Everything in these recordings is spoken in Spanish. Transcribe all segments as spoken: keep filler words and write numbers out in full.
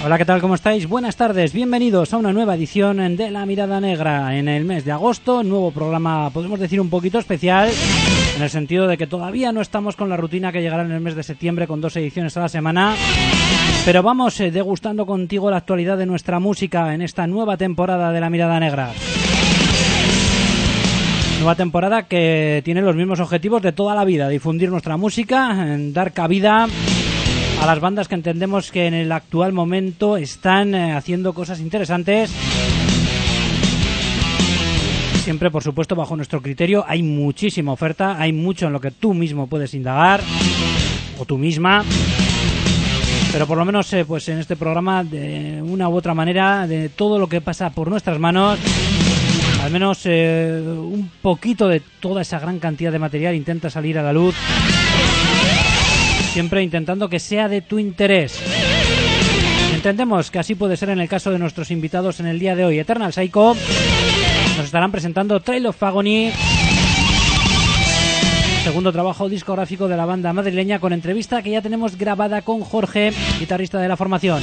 Hola, ¿qué tal? ¿Cómo estáis? Buenas tardes, bienvenidos a una nueva edición de La Mirada Negra en el mes de agosto, nuevo programa, podemos decir un poquito especial, en el sentido de que todavía no estamos con la rutina que llegará en el mes de septiembre con dos ediciones a la semana, pero vamos eh, degustando contigo la actualidad de nuestra música en esta nueva temporada de La Mirada Negra. Nueva temporada que tiene los mismos objetivos de toda la vida, difundir nuestra música, dar cabida a las bandas que entendemos que en el actual momento están eh, haciendo cosas interesantes. Siempre, por supuesto, bajo nuestro criterio. Hay muchísima oferta, hay mucho en lo que tú mismo puedes indagar, o tú misma. Pero por lo menos, eh, pues en este programa, de una u otra manera, de todo lo que pasa por nuestras manos, al menos eh, un poquito de toda esa gran cantidad de material intenta salir a la luz. Siempre intentando que sea de tu interés. Entendemos que así puede ser en el caso de nuestros invitados en el día de hoy. Eternal Psycho nos estarán presentando Trail of Agony, segundo trabajo discográfico de la banda madrileña, con entrevista que ya tenemos grabada con Jorge, guitarrista de la formación.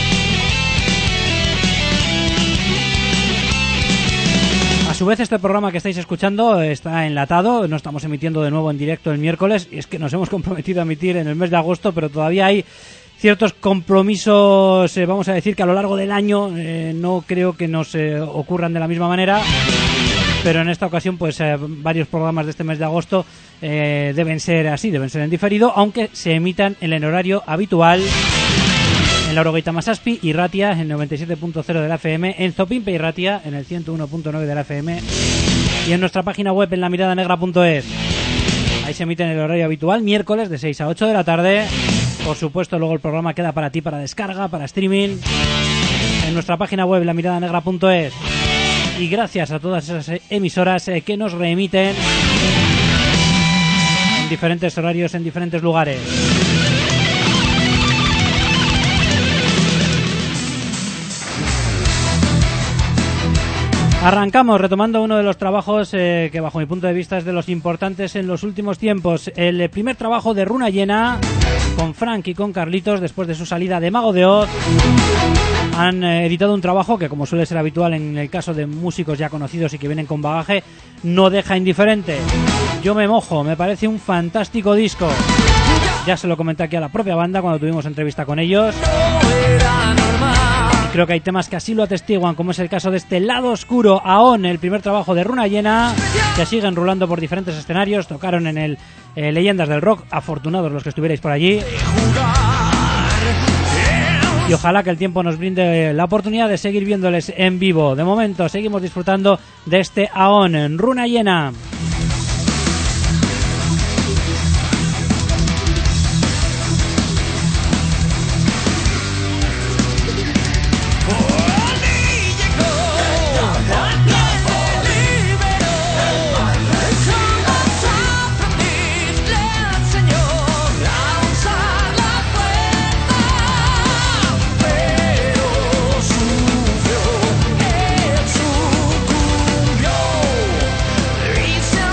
A su vez, este programa que estáis escuchando está enlatado, no estamos emitiendo de nuevo en directo el miércoles, y es que nos hemos comprometido a emitir en el mes de agosto, pero todavía hay ciertos compromisos, eh, vamos a decir que a lo largo del año eh, no creo que nos eh, ocurran de la misma manera, pero en esta ocasión pues eh, varios programas de este mes de agosto eh, deben ser así, deben ser en diferido, aunque se emitan en el horario habitual. En Lauro Gaita Masaspi y Ratia en noventa y siete punto cero de la F M, en Zopimpe y Ratia en el ciento uno punto nueve de la F M y en nuestra página web en la mirada negra punto es. Ahí se emite en el horario habitual, miércoles de seis a ocho de la tarde. Por supuesto, luego el programa queda para ti, para descarga, para streaming, en nuestra página web la mirada negra punto es. Y gracias a todas esas emisoras eh, que nos reemiten en diferentes horarios, en diferentes lugares. Arrancamos retomando uno de los trabajos eh, que bajo mi punto de vista es de los importantes en los últimos tiempos. El primer trabajo de Runa Llena, con Frank y con Carlitos, después de su salida de Mago de Oz. Han eh, editado un trabajo que, como suele ser habitual en el caso de músicos ya conocidos y que vienen con bagaje, no deja indiferente. Yo me mojo, me parece un fantástico disco. Ya se lo comenté aquí a la propia banda cuando tuvimos entrevista con ellos. Creo que hay temas que así lo atestiguan, como es el caso de este Lado Oscuro, Aon, el primer trabajo de Runa Llena, que siguen rulando por diferentes escenarios. Tocaron en el eh, Leyendas del Rock, afortunados los que estuvierais por allí. Y ojalá que el tiempo nos brinde la oportunidad de seguir viéndoles en vivo. De momento seguimos disfrutando de este Aon, en Runa Llena. Reach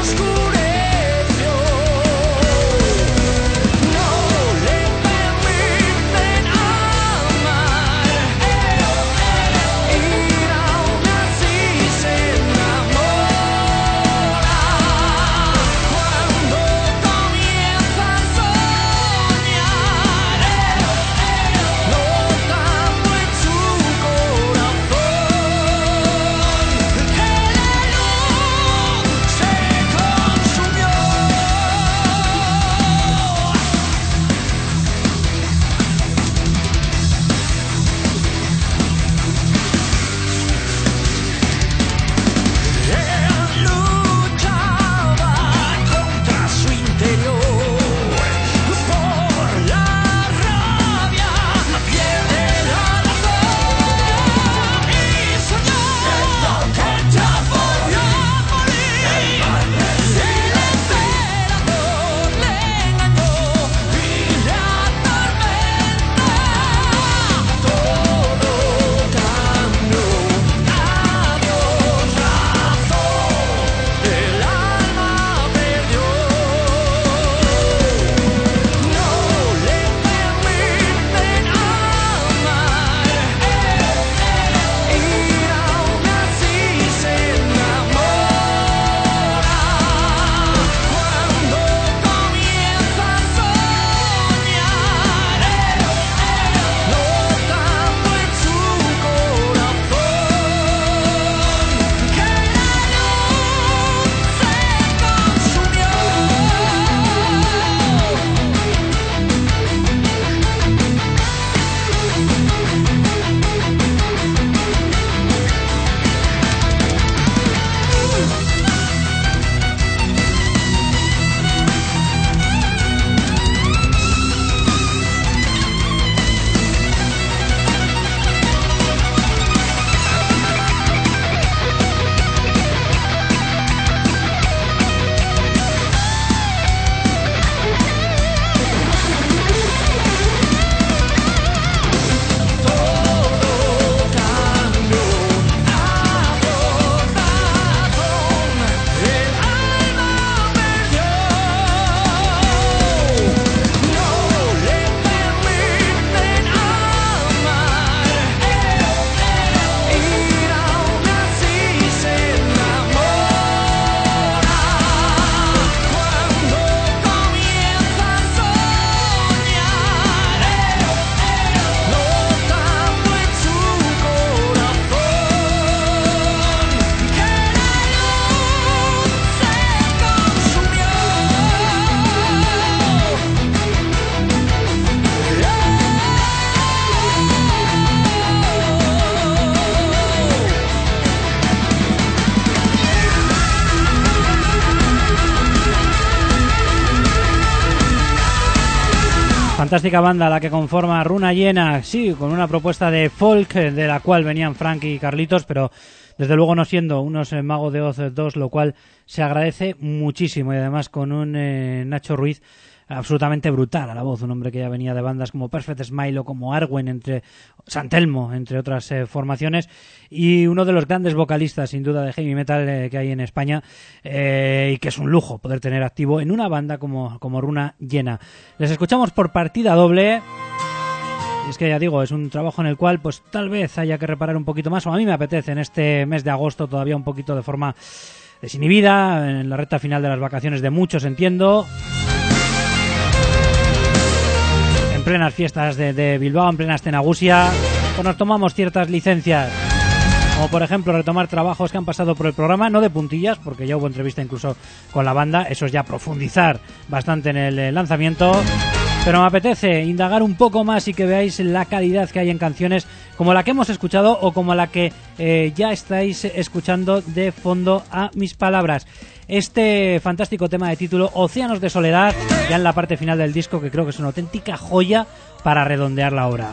Fantástica banda la que conforma Runa Llena, sí, con una propuesta de folk de la cual venían Frank y Carlitos, pero desde luego no siendo unos eh, Mago de Oz dos, lo cual se agradece muchísimo, y además con un eh, Nacho Ruiz absolutamente brutal a la voz, un hombre que ya venía de bandas como Perfect Smile o como Arwen, entre San Telmo, entre otras eh, formaciones, y uno de los grandes vocalistas sin duda de heavy metal eh, que hay en España, eh, y que es un lujo poder tener activo en una banda como, como Runa Llena. Les escuchamos por partida doble. Es que ya digo, es un trabajo en el cual pues tal vez haya que reparar un poquito más, o a mí me apetece en este mes de agosto todavía un poquito de forma desinhibida, en la recta final de las vacaciones de muchos, entiendo, en plenas fiestas de, de Bilbao, en plena Astenagusia, pues nos tomamos ciertas licencias, como por ejemplo retomar trabajos que han pasado por el programa, no de puntillas, porque ya hubo entrevista incluso con la banda, eso es ya profundizar bastante en el lanzamiento, pero me apetece indagar un poco más y que veáis la calidad que hay en canciones como la que hemos escuchado o como la que eh, ya estáis escuchando de fondo a mis palabras. Este fantástico tema de título, Océanos de Soledad, ya en la parte final del disco, que creo que es una auténtica joya para redondear la obra.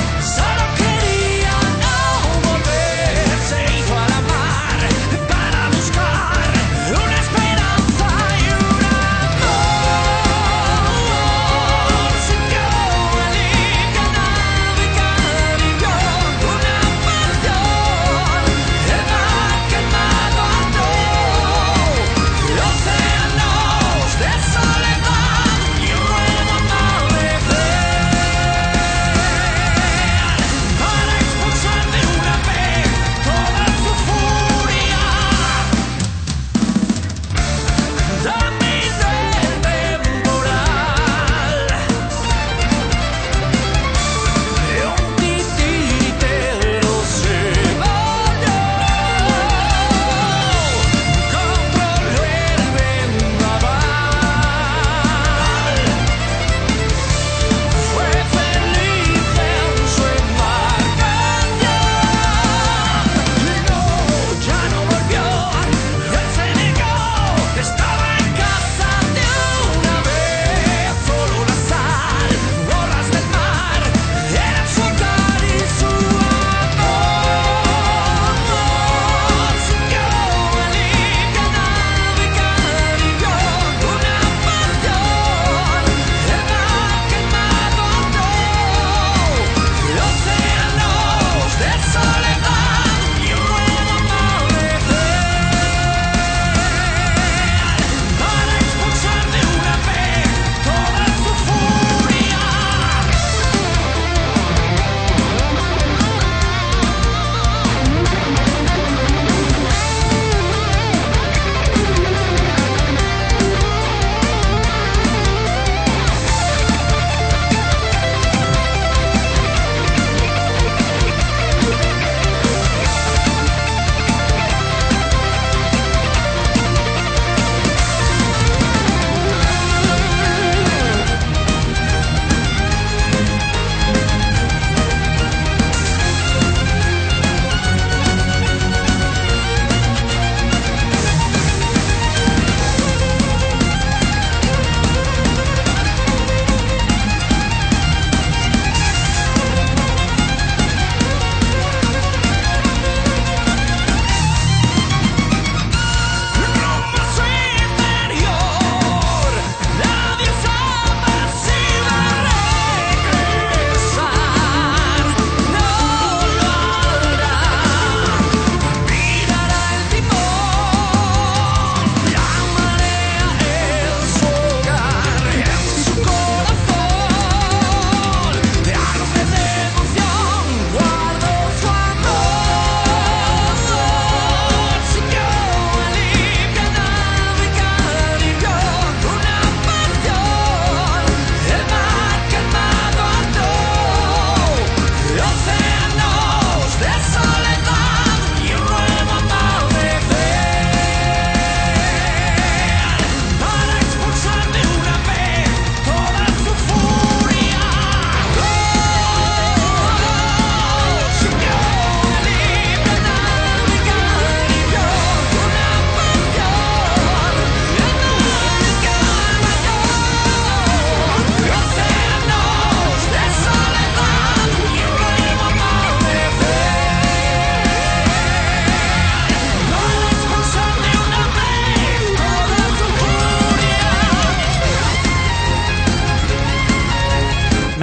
Para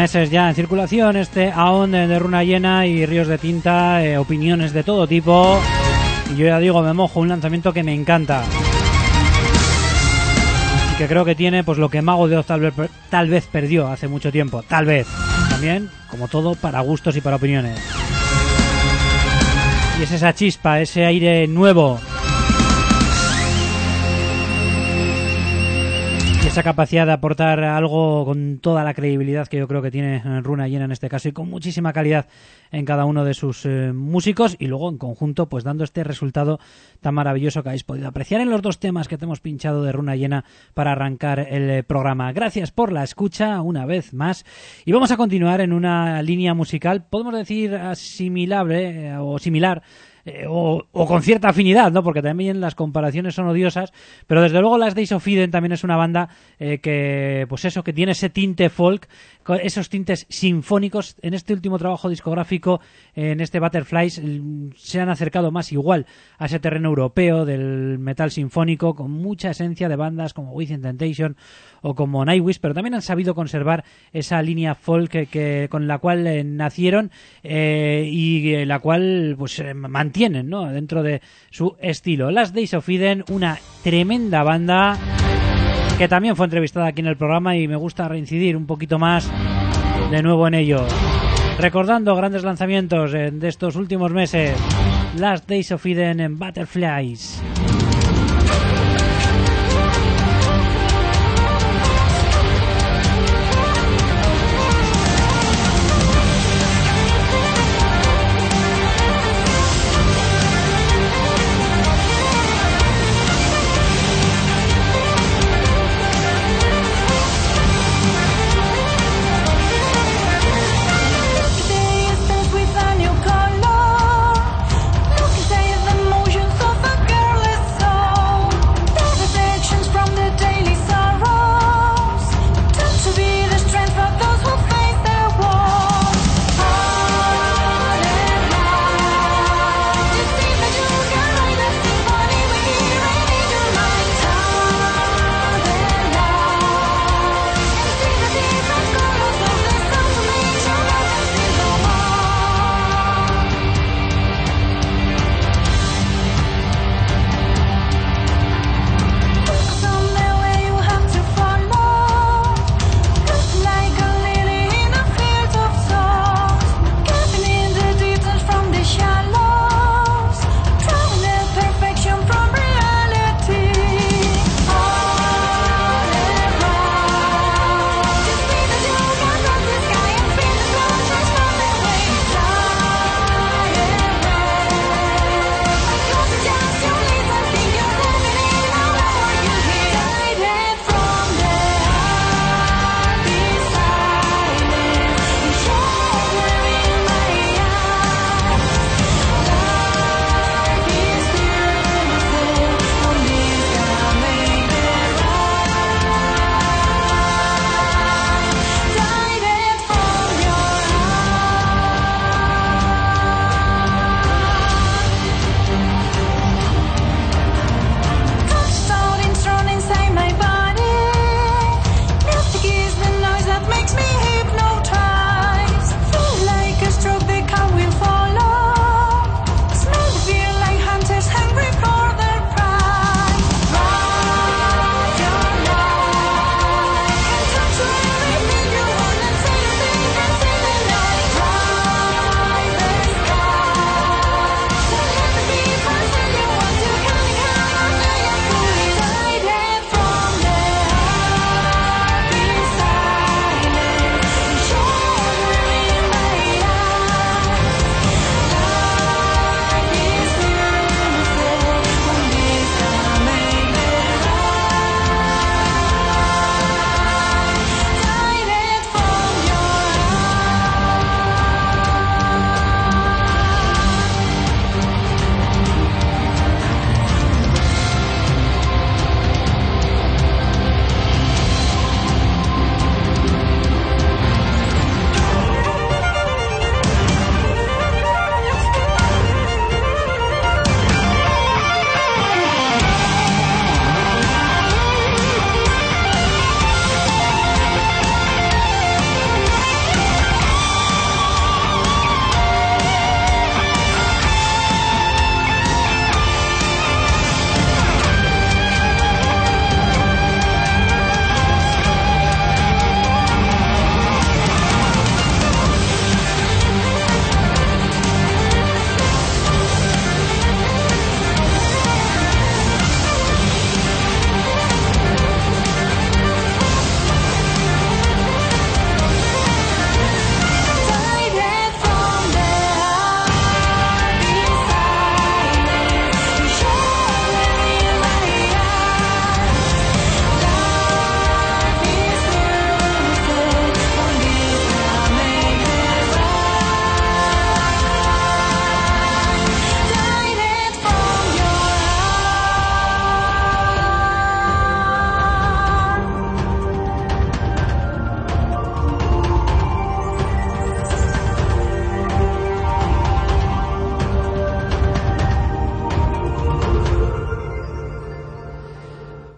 meses ya en circulación este Aon de Runa Llena y Ríos de Tinta, eh, opiniones de todo tipo. Y yo ya digo, me mojo, un lanzamiento que me encanta. Y que creo que tiene pues lo que Mago de Oz tal vez, tal vez perdió hace mucho tiempo. Tal vez. También, como todo, para gustos y para opiniones. Y es esa chispa, ese aire nuevo. Esa capacidad de aportar algo con toda la credibilidad que yo creo que tiene Runa Llena en este caso y con muchísima calidad en cada uno de sus eh, músicos y luego en conjunto pues dando este resultado tan maravilloso que habéis podido apreciar en los dos temas que te hemos pinchado de Runa Llena para arrancar el eh, programa. Gracias por la escucha una vez más y vamos a continuar en una línea musical, podemos decir asimilable eh, o similar Eh, o, o con cierta afinidad, ¿no? Porque también las comparaciones son odiosas, pero desde luego Last Days of Eden también es una banda eh, que, pues eso, que tiene ese tinte folk, esos tintes sinfónicos. En este último trabajo discográfico, en este Butterflies, se han acercado más igual a ese terreno europeo del metal sinfónico, con mucha esencia de bandas como Within Temptation o como Nightwish, pero también han sabido conservar esa línea folk que, que con la cual eh, nacieron eh, y eh, la cual pues eh, mantienen, ¿no? Dentro de su estilo. Last Days of Eden, una tremenda banda que también fue entrevistada aquí en el programa y me gusta reincidir un poquito más de nuevo en ello. Recordando grandes lanzamientos eh, de estos últimos meses. Last Days of Eden en Butterflies. Look, say the motions of a girl is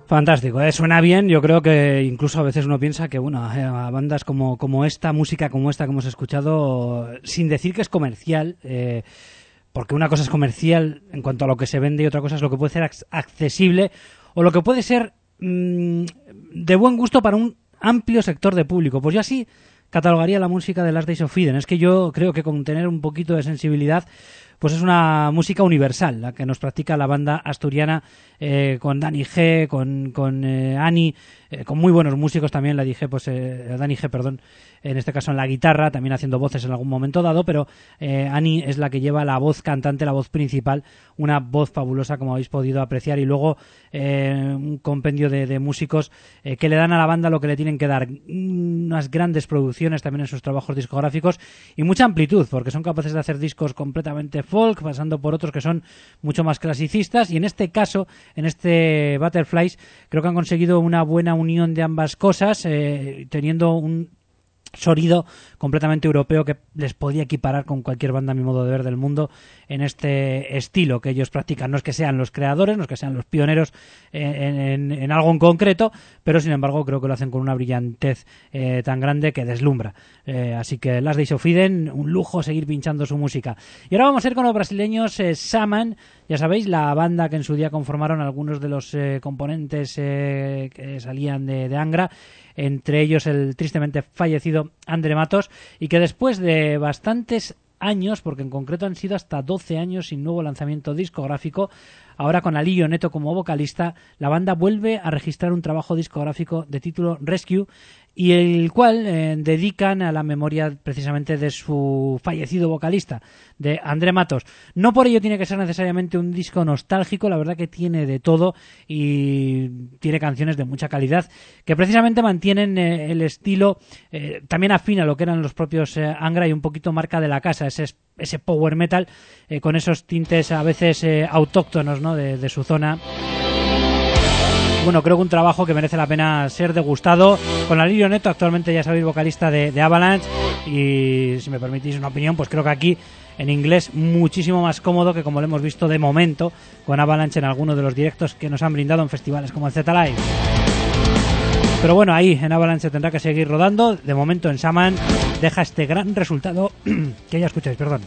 Fantástico, ¿eh? Suena bien. Yo creo que incluso a veces uno piensa que, bueno, eh, a bandas como, como esta, música como esta que hemos escuchado, sin decir que es comercial, eh, porque una cosa es comercial en cuanto a lo que se vende y otra cosa es lo que puede ser accesible o lo que puede ser mmm, de buen gusto para un amplio sector de público. Pues yo así catalogaría la música de Last Days of Eden. Es que yo creo que con tener un poquito de sensibilidad, pues es una música universal, la que nos practica la banda asturiana, eh, con Dani G, con, con eh, Ani, eh, con muy buenos músicos también, la dije, pues eh, Dani G, perdón, en este caso en la guitarra, también haciendo voces en algún momento dado, pero eh, Ani es la que lleva la voz cantante, la voz principal, una voz fabulosa como habéis podido apreciar, y luego eh, un compendio de, de músicos eh, que le dan a la banda lo que le tienen que dar, unas grandes producciones también en sus trabajos discográficos y mucha amplitud, porque son capaces de hacer discos completamente folk, pasando por otros que son mucho más clasicistas, y en este caso, en este Butterflies, creo que han conseguido una buena unión de ambas cosas, eh, teniendo un sonido completamente europeo que les podía equiparar con cualquier banda, a mi modo de ver, del mundo en este estilo que ellos practican. No es que sean los creadores, no es que sean los pioneros en, en, en algo en concreto, pero sin embargo creo que lo hacen con una brillantez eh, tan grande que deslumbra. Eh, así que Last Days of Eden, un lujo seguir pinchando su música. Y ahora vamos a ir con los brasileños eh, Saman, ya sabéis, la banda que en su día conformaron algunos de los eh, componentes eh, que salían de, de Angra, entre ellos el tristemente fallecido Andre Matos, y que después de bastantes años, porque en concreto han sido hasta doce años sin nuevo lanzamiento discográfico, ahora con Alillo Neto como vocalista, la banda vuelve a registrar un trabajo discográfico de título Rescue, y el cual eh, dedican a la memoria precisamente de su fallecido vocalista, de Andre Matos. No por ello tiene que ser necesariamente un disco nostálgico, la verdad que tiene de todo y tiene canciones de mucha calidad que precisamente mantienen eh, el estilo, eh, también afina lo que eran los propios eh, Angra y un poquito marca de la casa, ese, ese power metal eh, con esos tintes a veces eh, autóctonos, ¿no?, de, de su zona. Bueno, creo que un trabajo que merece la pena ser degustado. Con Alillo Neto, actualmente ya sabéis, vocalista de, de Avalanche, y si me permitís una opinión, pues creo que aquí en inglés muchísimo más cómodo que como lo hemos visto de momento con Avalanche en algunos de los directos que nos han brindado en festivales como el Z-Live. Pero bueno, ahí en Avalanche tendrá que seguir rodando. De momento en Saman deja este gran resultado que ya escucháis, perdón.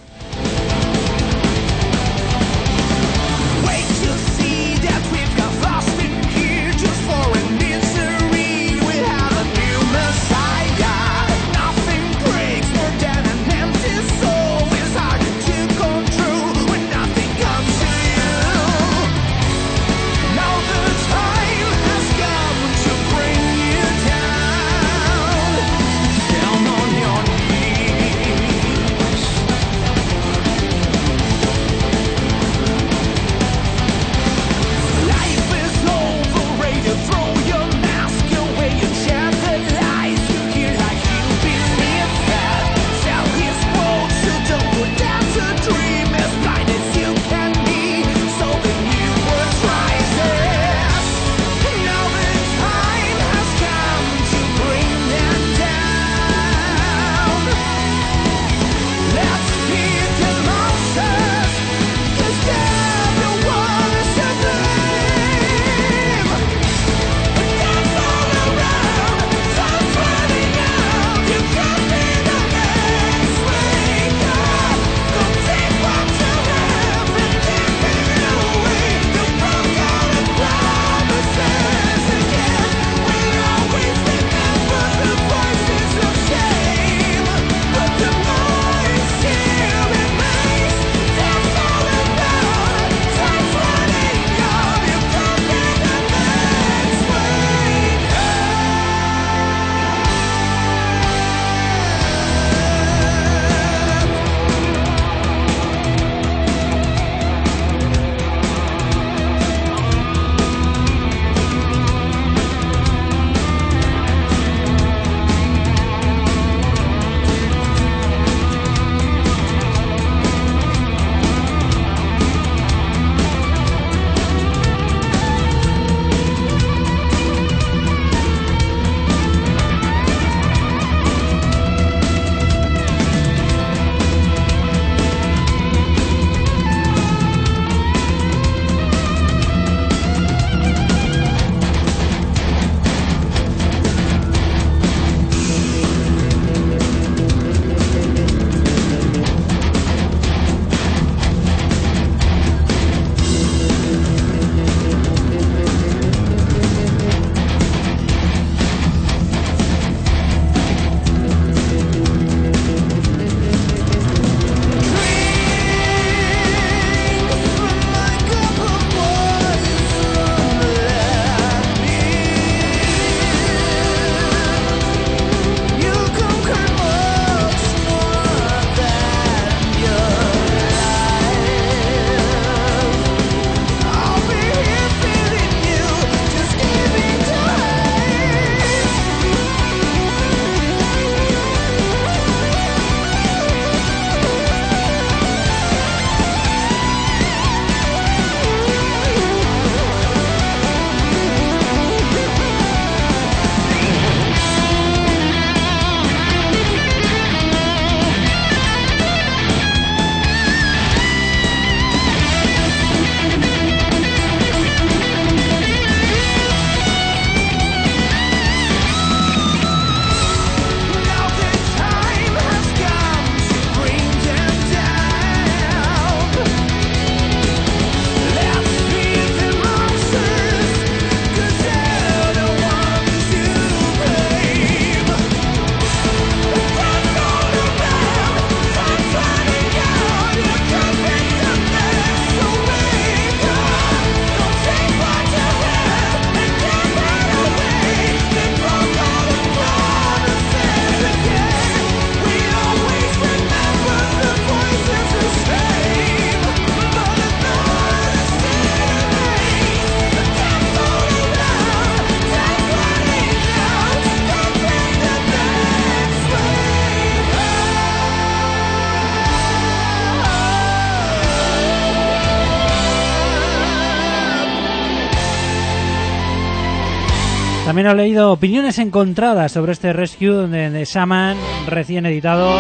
También he leído opiniones encontradas sobre este Rescue de, de Shaman, recién editado.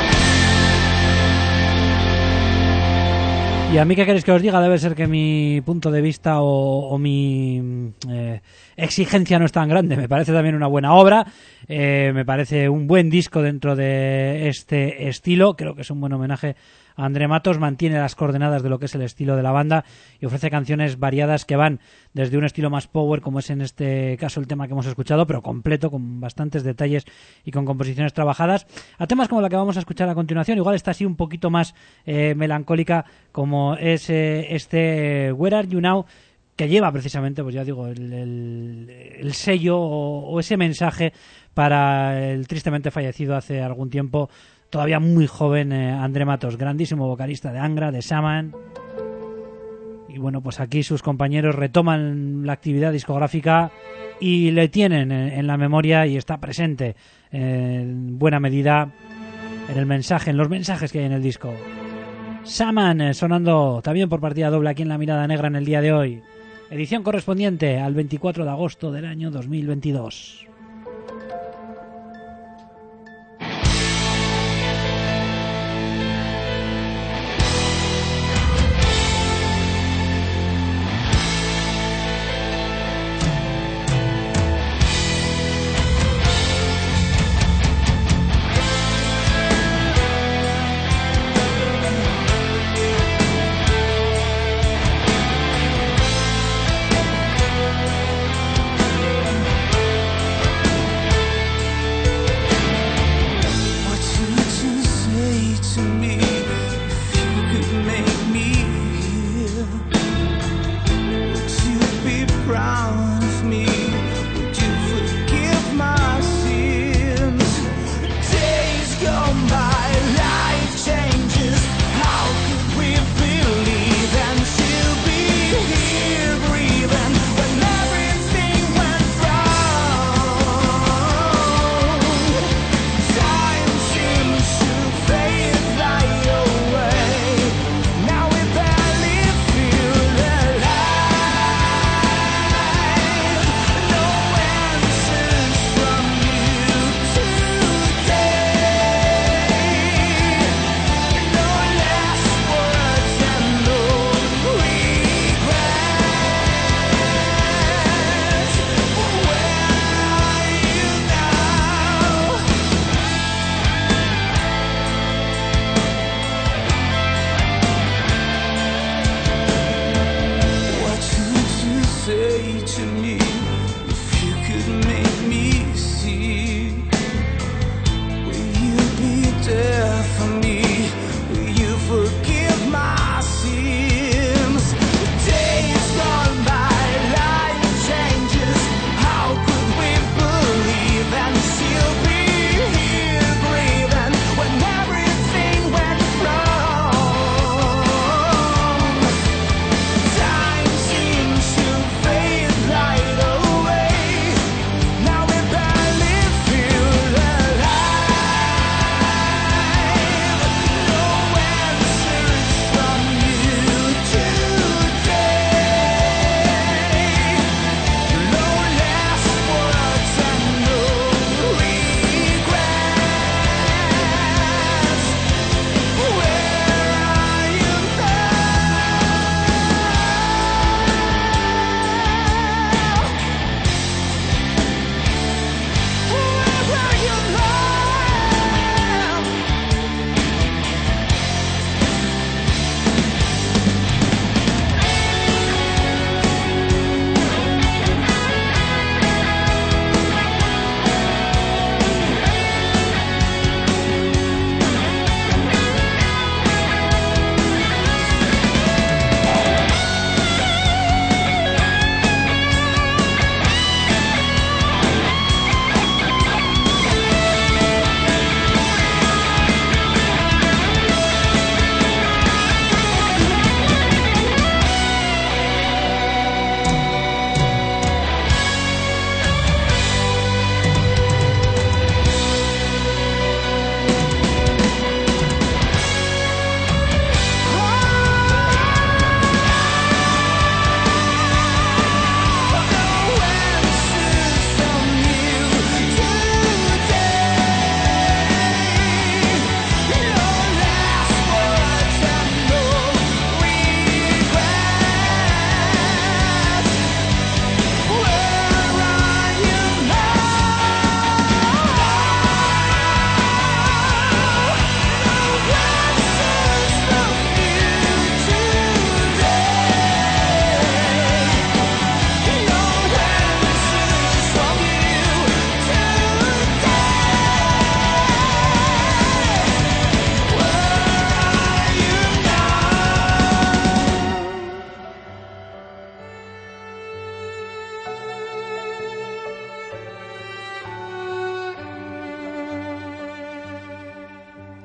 Y a mí, ¿qué queréis que os diga? Debe ser que mi punto de vista o, o mi eh, exigencia no es tan grande. Me parece también una buena obra, eh, me parece un buen disco dentro de este estilo. Creo que es un buen homenaje a André Matos, mantiene las coordenadas de lo que es el estilo de la banda y ofrece canciones variadas que van desde un estilo más power, como es en este caso el tema que hemos escuchado, pero completo, con bastantes detalles y con composiciones trabajadas, a temas como la que vamos a escuchar a continuación. Igual está así un poquito más eh, melancólica, como es eh, este Where Are You Now, que lleva precisamente, pues ya digo, el, el, el sello o, o ese mensaje para el tristemente fallecido hace algún tiempo, todavía muy joven, eh, André Matos, grandísimo vocalista de Angra, de Shaman. Y bueno, pues aquí sus compañeros retoman la actividad discográfica y le tienen en, en la memoria, y está presente eh, en buena medida en el mensaje, en los mensajes que hay en el disco. Shaman, eh, sonando también por partida doble aquí en La Mirada Negra en el día de hoy. Edición correspondiente al veinticuatro de agosto del año dos mil veintidós.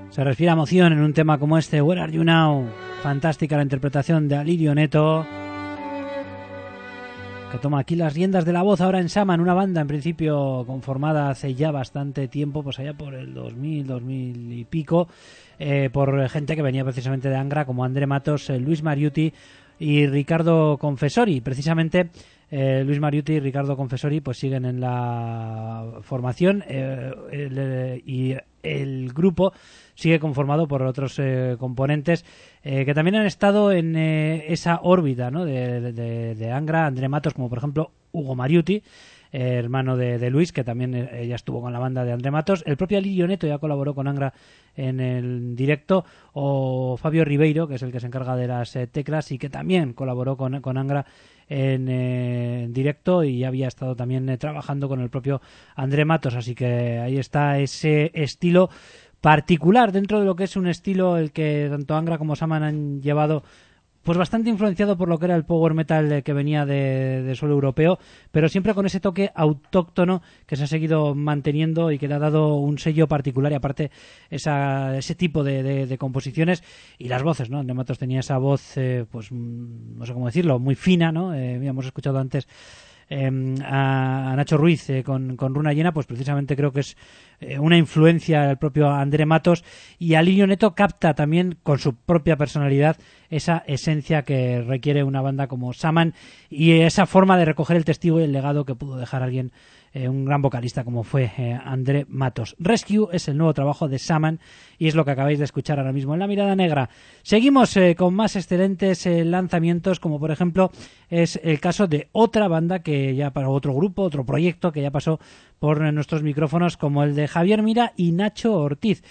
Se respira emoción en un tema como este, Where Are You Now? Fantástica la interpretación de Alirio Neto, que toma aquí las riendas de la voz ahora en Saman, una banda en principio conformada hace ya bastante tiempo, pues allá por el dos mil, dos mil y pico, eh, por gente que venía precisamente de Angra, como André Matos, eh, Luis Mariuti y Ricardo Confessori. Precisamente eh, Luis Mariuti y Ricardo Confessori pues siguen en la formación eh, el, eh, y el grupo sigue conformado por otros eh, componentes eh, que también han estado en eh, esa órbita, ¿no? de, de, de Angra, André Matos, como por ejemplo Hugo Mariuti, eh, hermano de, de Luis, que también eh, ya estuvo con la banda de André Matos. El propio Alirio Neto ya colaboró con Angra en el directo, o Fabio Ribeiro, que es el que se encarga de las eh, teclas y que también colaboró con, con Angra en eh, directo y había estado también eh, trabajando con el propio André Matos, así que ahí está ese estilo particular dentro de lo que es un estilo el que tanto Angra como Saman han llevado, pues bastante influenciado por lo que era el power metal que venía de, de suelo europeo, pero siempre con ese toque autóctono que se ha seguido manteniendo y que le ha dado un sello particular, y aparte esa, ese tipo de, de, de composiciones y las voces, ¿no? André Matos tenía esa voz, eh, pues no sé cómo decirlo, muy fina, ¿no? Eh, habíamos escuchado antes Eh, a, a Nacho Ruiz eh, con, con Runa Llena, pues precisamente creo que es eh, una influencia del propio André Matos, y Alirio Neto capta también con su propia personalidad esa esencia que requiere una banda como Saman y esa forma de recoger el testigo y el legado que pudo dejar alguien, eh, un gran vocalista como fue eh, André Matos. Rescue es el nuevo trabajo de Saman y es lo que acabáis de escuchar ahora mismo en La Mirada Negra. Seguimos eh, con más excelentes eh, lanzamientos, como por ejemplo es el caso de otra banda que ya para otro grupo, otro proyecto que ya pasó por nuestros micrófonos, como el de Javier Mira y Nacho Ortiz.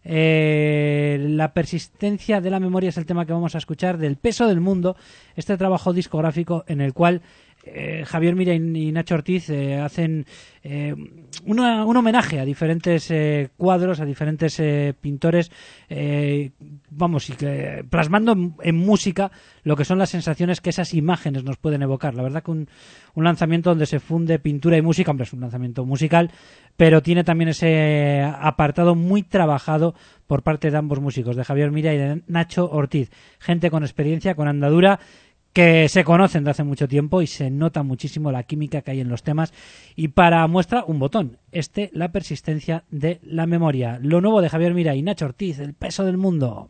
Eh, la persistencia de la memoria es el tema que vamos a escuchar, del Peso del Mundo, este trabajo discográfico en el cual eh, Javier Mira y, y Nacho Ortiz eh, hacen eh, una, un homenaje a diferentes eh, cuadros, a diferentes eh, pintores, eh, vamos, y que plasmando en, en música lo que son las sensaciones que esas imágenes nos pueden evocar. La verdad que un, un lanzamiento donde se funde pintura y música, hombre, es un lanzamiento musical, pero tiene también ese apartado muy trabajado por parte de ambos músicos, de Javier Mira y de Nacho Ortiz, gente con experiencia, con andadura, que se conocen de hace mucho tiempo y se nota muchísimo la química que hay en los temas. Y para muestra, un botón, este, la persistencia de la memoria. Lo nuevo de Javier Mira y Nacho Ortiz, El Peso del Mundo.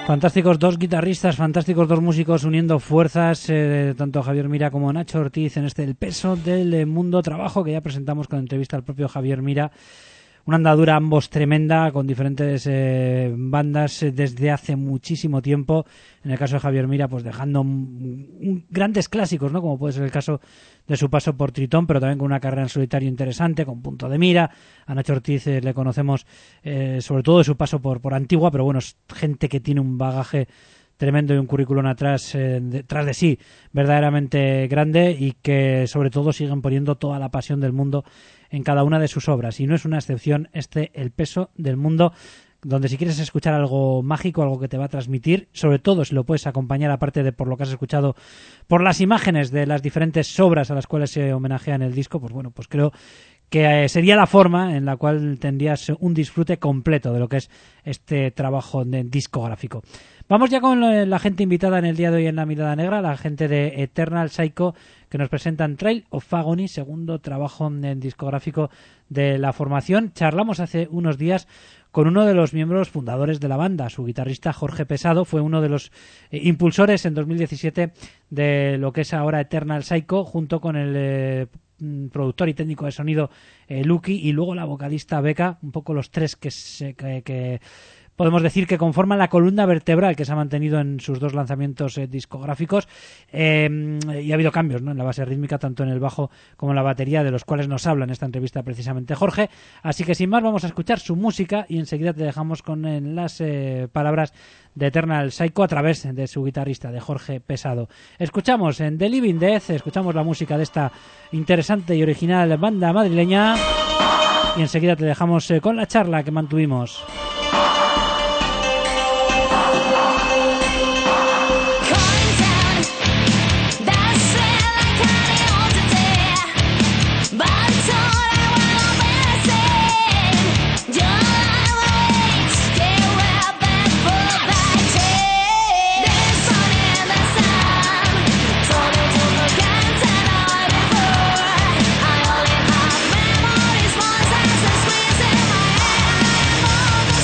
Fantásticos dos guitarristas, fantásticos dos músicos uniendo fuerzas, eh, tanto Javier Mira como Nacho Ortiz en este El peso del mundo trabajo que ya presentamos con entrevista al propio Javier Mira. Una andadura ambos tremenda, con diferentes eh, bandas eh, desde hace muchísimo tiempo. En el caso de Javier Mira, pues dejando un, un, grandes clásicos, ¿no? Como puede ser el caso de su paso por Tritón, pero también con una carrera en solitario interesante, con Punto de Mira. A Nacho Ortiz eh, le conocemos eh, sobre todo de su paso por, por Antigua, pero bueno, es gente que tiene un bagaje tremendo y un currículum atrás, eh, detrás de sí verdaderamente grande y que sobre todo siguen poniendo toda la pasión del mundo en cada una de sus obras, y no es una excepción este El peso del mundo, donde si quieres escuchar algo mágico, algo que te va a transmitir, sobre todo si lo puedes acompañar, aparte de por lo que has escuchado, por las imágenes de las diferentes obras a las cuales se homenajea en el disco, pues bueno, pues creo que sería la forma en la cual tendrías un disfrute completo de lo que es este trabajo de discográfico. Vamos ya con la gente invitada en el día de hoy en La Mirada Negra, la gente de Eternal Psycho, que nos presentan Trail of Agony, segundo trabajo en discográfico de la formación. Charlamos hace unos días con uno de los miembros fundadores de la banda, su guitarrista Jorge Pesado, fue uno de los eh, impulsores en dos mil diecisiete de lo que es ahora Eternal Psycho, junto con el eh, productor y técnico de sonido eh, Lucky, y luego la vocalista Becca, un poco los tres que, se, que, que podemos decir que conforman la columna vertebral que se ha mantenido en sus dos lanzamientos eh, discográficos, eh, y ha habido cambios, ¿no?, en la base rítmica, tanto en el bajo como en la batería, de los cuales nos habla en esta entrevista precisamente Jorge. Así que sin más, vamos a escuchar su música y enseguida te dejamos con eh, las eh, palabras de Eternal Psycho a través de su guitarrista, de Jorge Pesado. Escuchamos en The Living Death, escuchamos la música de esta interesante y original banda madrileña, y enseguida te dejamos eh, con la charla que mantuvimos. Memories, once as a squeeze in my hand.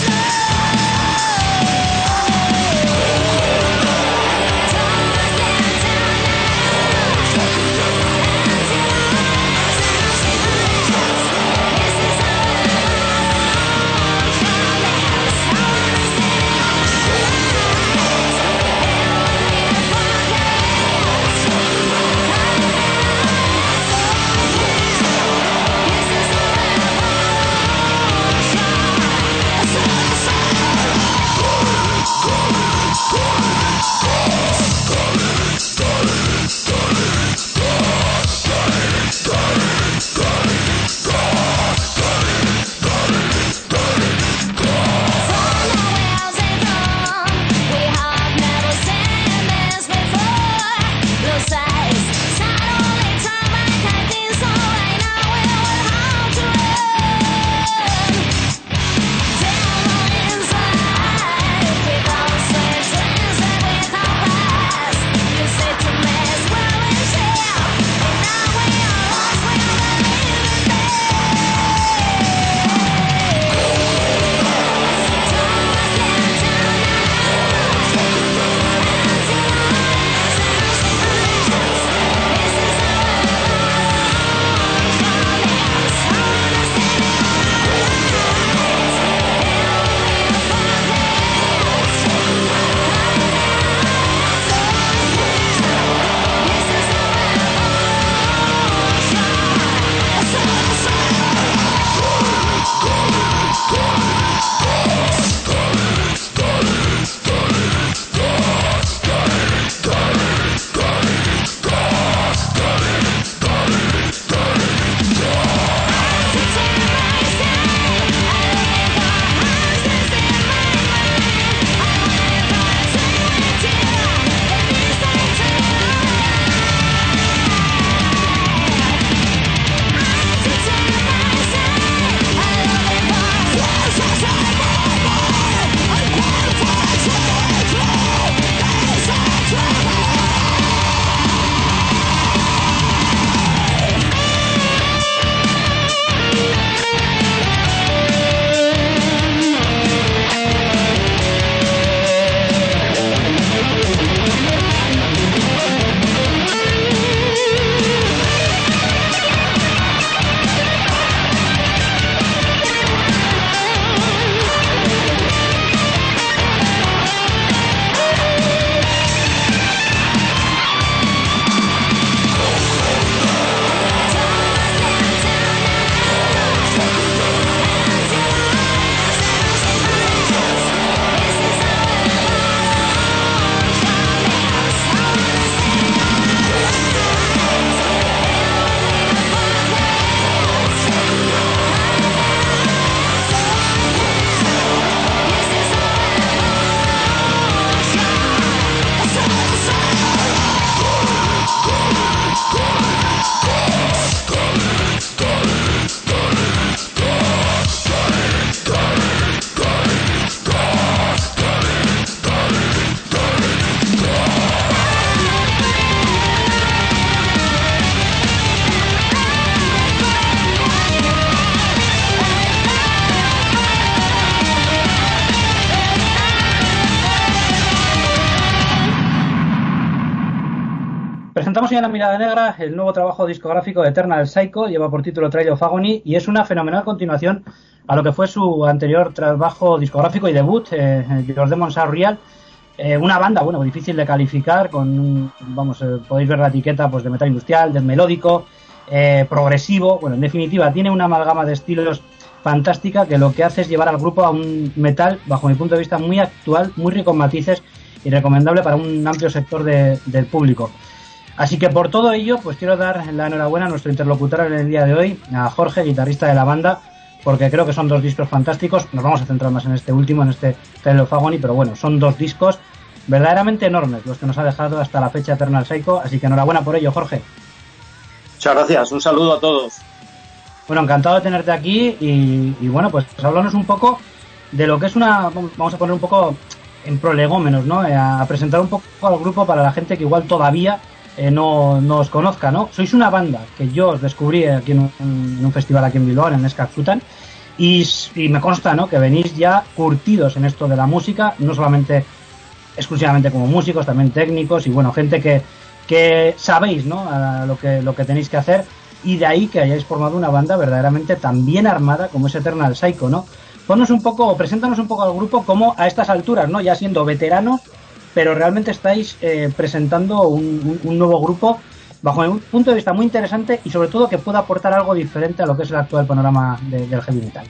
hoy en La Mirada Negra el nuevo trabajo discográfico de Eternal Psycho, lleva por título Trail of Agony y es una fenomenal continuación a lo que fue su anterior trabajo discográfico y debut, eh, Your Demons Are Real. Eh, una banda, bueno, difícil de calificar, con, vamos, eh, podéis ver la etiqueta pues de metal industrial, de melódico, eh, progresivo, bueno, en definitiva, tiene una amalgama de estilos fantástica que lo que hace es llevar al grupo a un metal, bajo mi punto de vista, muy actual, muy rico en matices y recomendable para un amplio sector de, del público. Así que por todo ello, pues quiero dar la enhorabuena a nuestro interlocutor en el día de hoy, a Jorge, guitarrista de la banda, porque creo que son dos discos fantásticos. Nos vamos a centrar más en este último, en este Trail of Agony, pero bueno, son dos discos verdaderamente enormes los que nos ha dejado hasta la fecha Eternal Psycho, así que enhorabuena por ello, Jorge. Muchas gracias, un saludo a todos. Bueno, encantado de tenerte aquí y, y bueno, pues háblanos un poco de lo que es una, vamos a poner un poco en prolegómenos, ¿no? Eh, a presentar un poco al grupo para la gente que igual todavía eh, no, no os conozca, ¿no? Sois una banda que yo os descubrí aquí en un, en un festival aquí en Bilbao, en Eskakzutan, y, y me consta, ¿no?, que venís ya curtidos en esto de la música, no solamente exclusivamente como músicos, también técnicos y bueno, gente que, que sabéis, ¿no?, a lo que, lo que tenéis que hacer. Y de ahí que hayáis formado una banda verdaderamente tan bien armada como es Eternal Psycho, ¿no? Ponnos un poco, preséntanos un poco al grupo como a estas alturas, ¿no? Ya siendo veteranos, pero realmente estáis eh, presentando un, un, un nuevo grupo bajo mi punto de vista muy interesante y sobre todo que pueda aportar algo diferente a lo que es el actual panorama de, del heavy metal.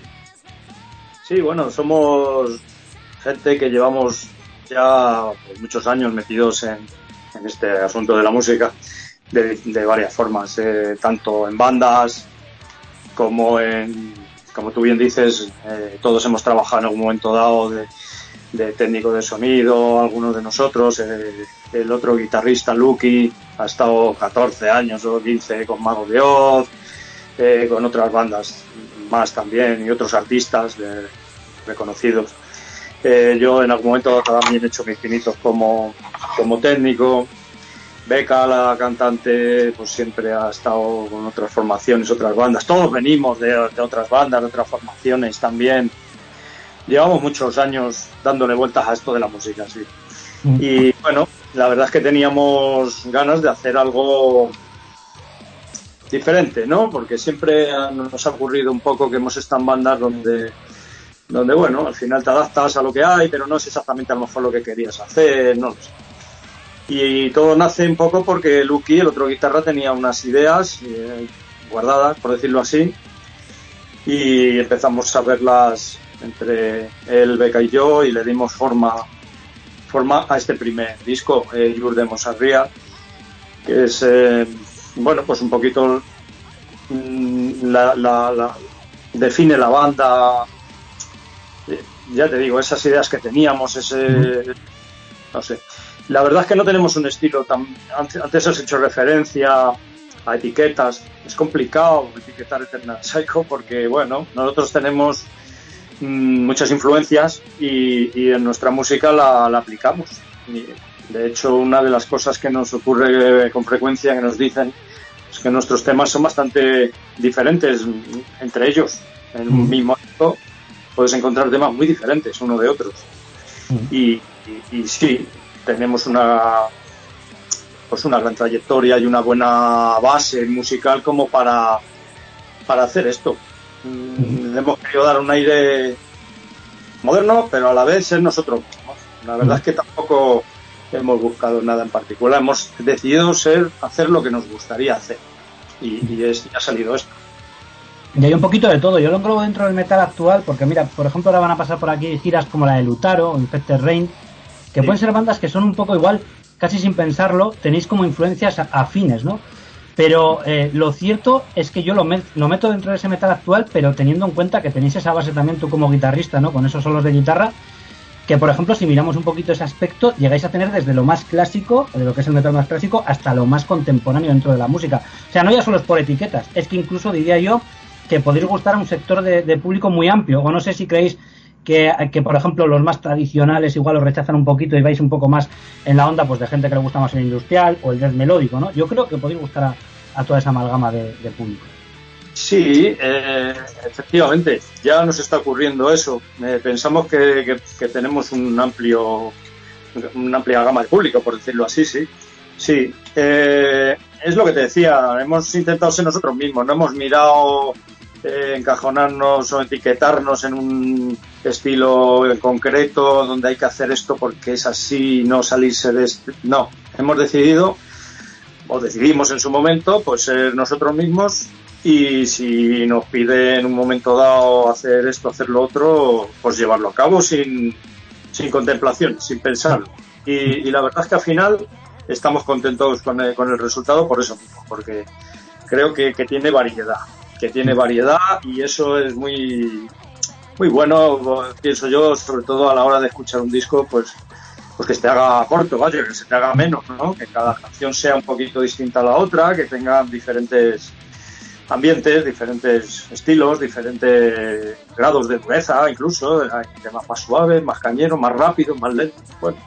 Sí, bueno, somos gente que llevamos ya pues, muchos años metidos en, en este asunto de la música. De, de varias formas, eh, tanto en bandas como en, como tú bien dices, eh, todos hemos trabajado en algún momento dado de, de técnico de sonido, algunos de nosotros, eh, el otro guitarrista Lucky ha estado catorce años o quince con Mago de Oz, eh, con otras bandas más también y otros artistas de, reconocidos. Eh, yo en algún momento también he hecho mis pinitos como, como técnico. Beca, la cantante, pues siempre ha estado con otras formaciones, otras bandas. Todos venimos de, de otras bandas, de otras formaciones también. Llevamos muchos años dándole vueltas a esto de la música, sí. Mm. Y bueno, la verdad es que teníamos ganas de hacer algo diferente, ¿no? Porque siempre nos ha ocurrido un poco que hemos estado en bandas donde, donde, bueno, al final te adaptas a lo que hay, pero no es exactamente a lo mejor lo que querías hacer, no lo sé. Y todo nace un poco porque Lucky, el otro guitarra, tenía unas ideas eh, guardadas, por decirlo así, y empezamos a verlas entre él, Beca y yo, y le dimos forma forma a este primer disco, eh, Your Demons Are Real, que es, eh, bueno, pues un poquito mm, la, la, la define la banda, eh, ya te digo, esas ideas que teníamos, ese, no sé. La verdad es que no tenemos un estilo tan... Antes has hecho referencia a etiquetas. Es complicado etiquetar Eternal Psycho porque, bueno, nosotros tenemos mmm, muchas influencias y, y en nuestra música la, la aplicamos. Y, de hecho, una de las cosas que nos ocurre con frecuencia, que nos dicen, es que nuestros temas son bastante diferentes entre ellos. En un mismo acto puedes encontrar temas muy diferentes uno de otros. Y, y, y sí... tenemos una pues una gran trayectoria y una buena base musical como para para hacer esto. Mm, le hemos querido dar un aire moderno, pero a la vez ser nosotros mismos. La verdad es que tampoco hemos buscado nada en particular, hemos decidido ser hacer lo que nos gustaría hacer y, y, es, y ha salido esto. Y hay un poquito de todo. Yo lo englobo dentro del metal actual porque mira, por ejemplo, ahora van a pasar por aquí giras como la de Lutaro o Infected Rain, que sí. Pueden ser bandas que son un poco igual, casi sin pensarlo, tenéis como influencias afines, ¿no? Pero eh, lo cierto es que yo lo, met, lo meto dentro de ese metal actual, pero teniendo en cuenta que tenéis esa base también tú como guitarrista, ¿no? Con esos solos de guitarra, que por ejemplo, si miramos un poquito ese aspecto, llegáis a tener desde lo más clásico, de lo que es el metal más clásico, hasta lo más contemporáneo dentro de la música. O sea, no ya solo es por etiquetas, es que incluso diría yo que podéis gustar a un sector de, de público muy amplio, o no sé si creéis Que, que por ejemplo los más tradicionales igual los rechazan un poquito y vais un poco más en la onda pues de gente que le gusta más el industrial o el death melódico, ¿no? Yo creo que podéis gustar a, a toda esa amalgama de, de público. Sí, eh, efectivamente, ya nos está ocurriendo eso. Eh, pensamos que, que, que tenemos un amplio una amplia gama de público, por decirlo así, sí. Sí, eh, es lo que te decía, hemos intentado ser nosotros mismos, no hemos mirado eh, encajonarnos o etiquetarnos en un estilo en concreto donde hay que hacer esto porque es así, no salirse de este. No, hemos decidido, o decidimos en su momento, pues ser nosotros mismos, y si nos pide en un momento dado hacer esto, hacer lo otro, pues llevarlo a cabo sin, sin contemplación, sin pensarlo. Y, y la verdad es que al final estamos contentos con el, con el resultado por eso mismo, porque creo que, que tiene variedad, que tiene variedad y eso es muy muy bueno, pienso yo, sobre todo a la hora de escuchar un disco, pues pues que se te haga corto, vaya, que se te haga menos, ¿no? Que cada canción sea un poquito distinta a la otra, que tengan diferentes ambientes, diferentes estilos, diferentes grados de dureza, incluso, hay temas más suaves, más cañeros, más rápidos, más lentos, bueno.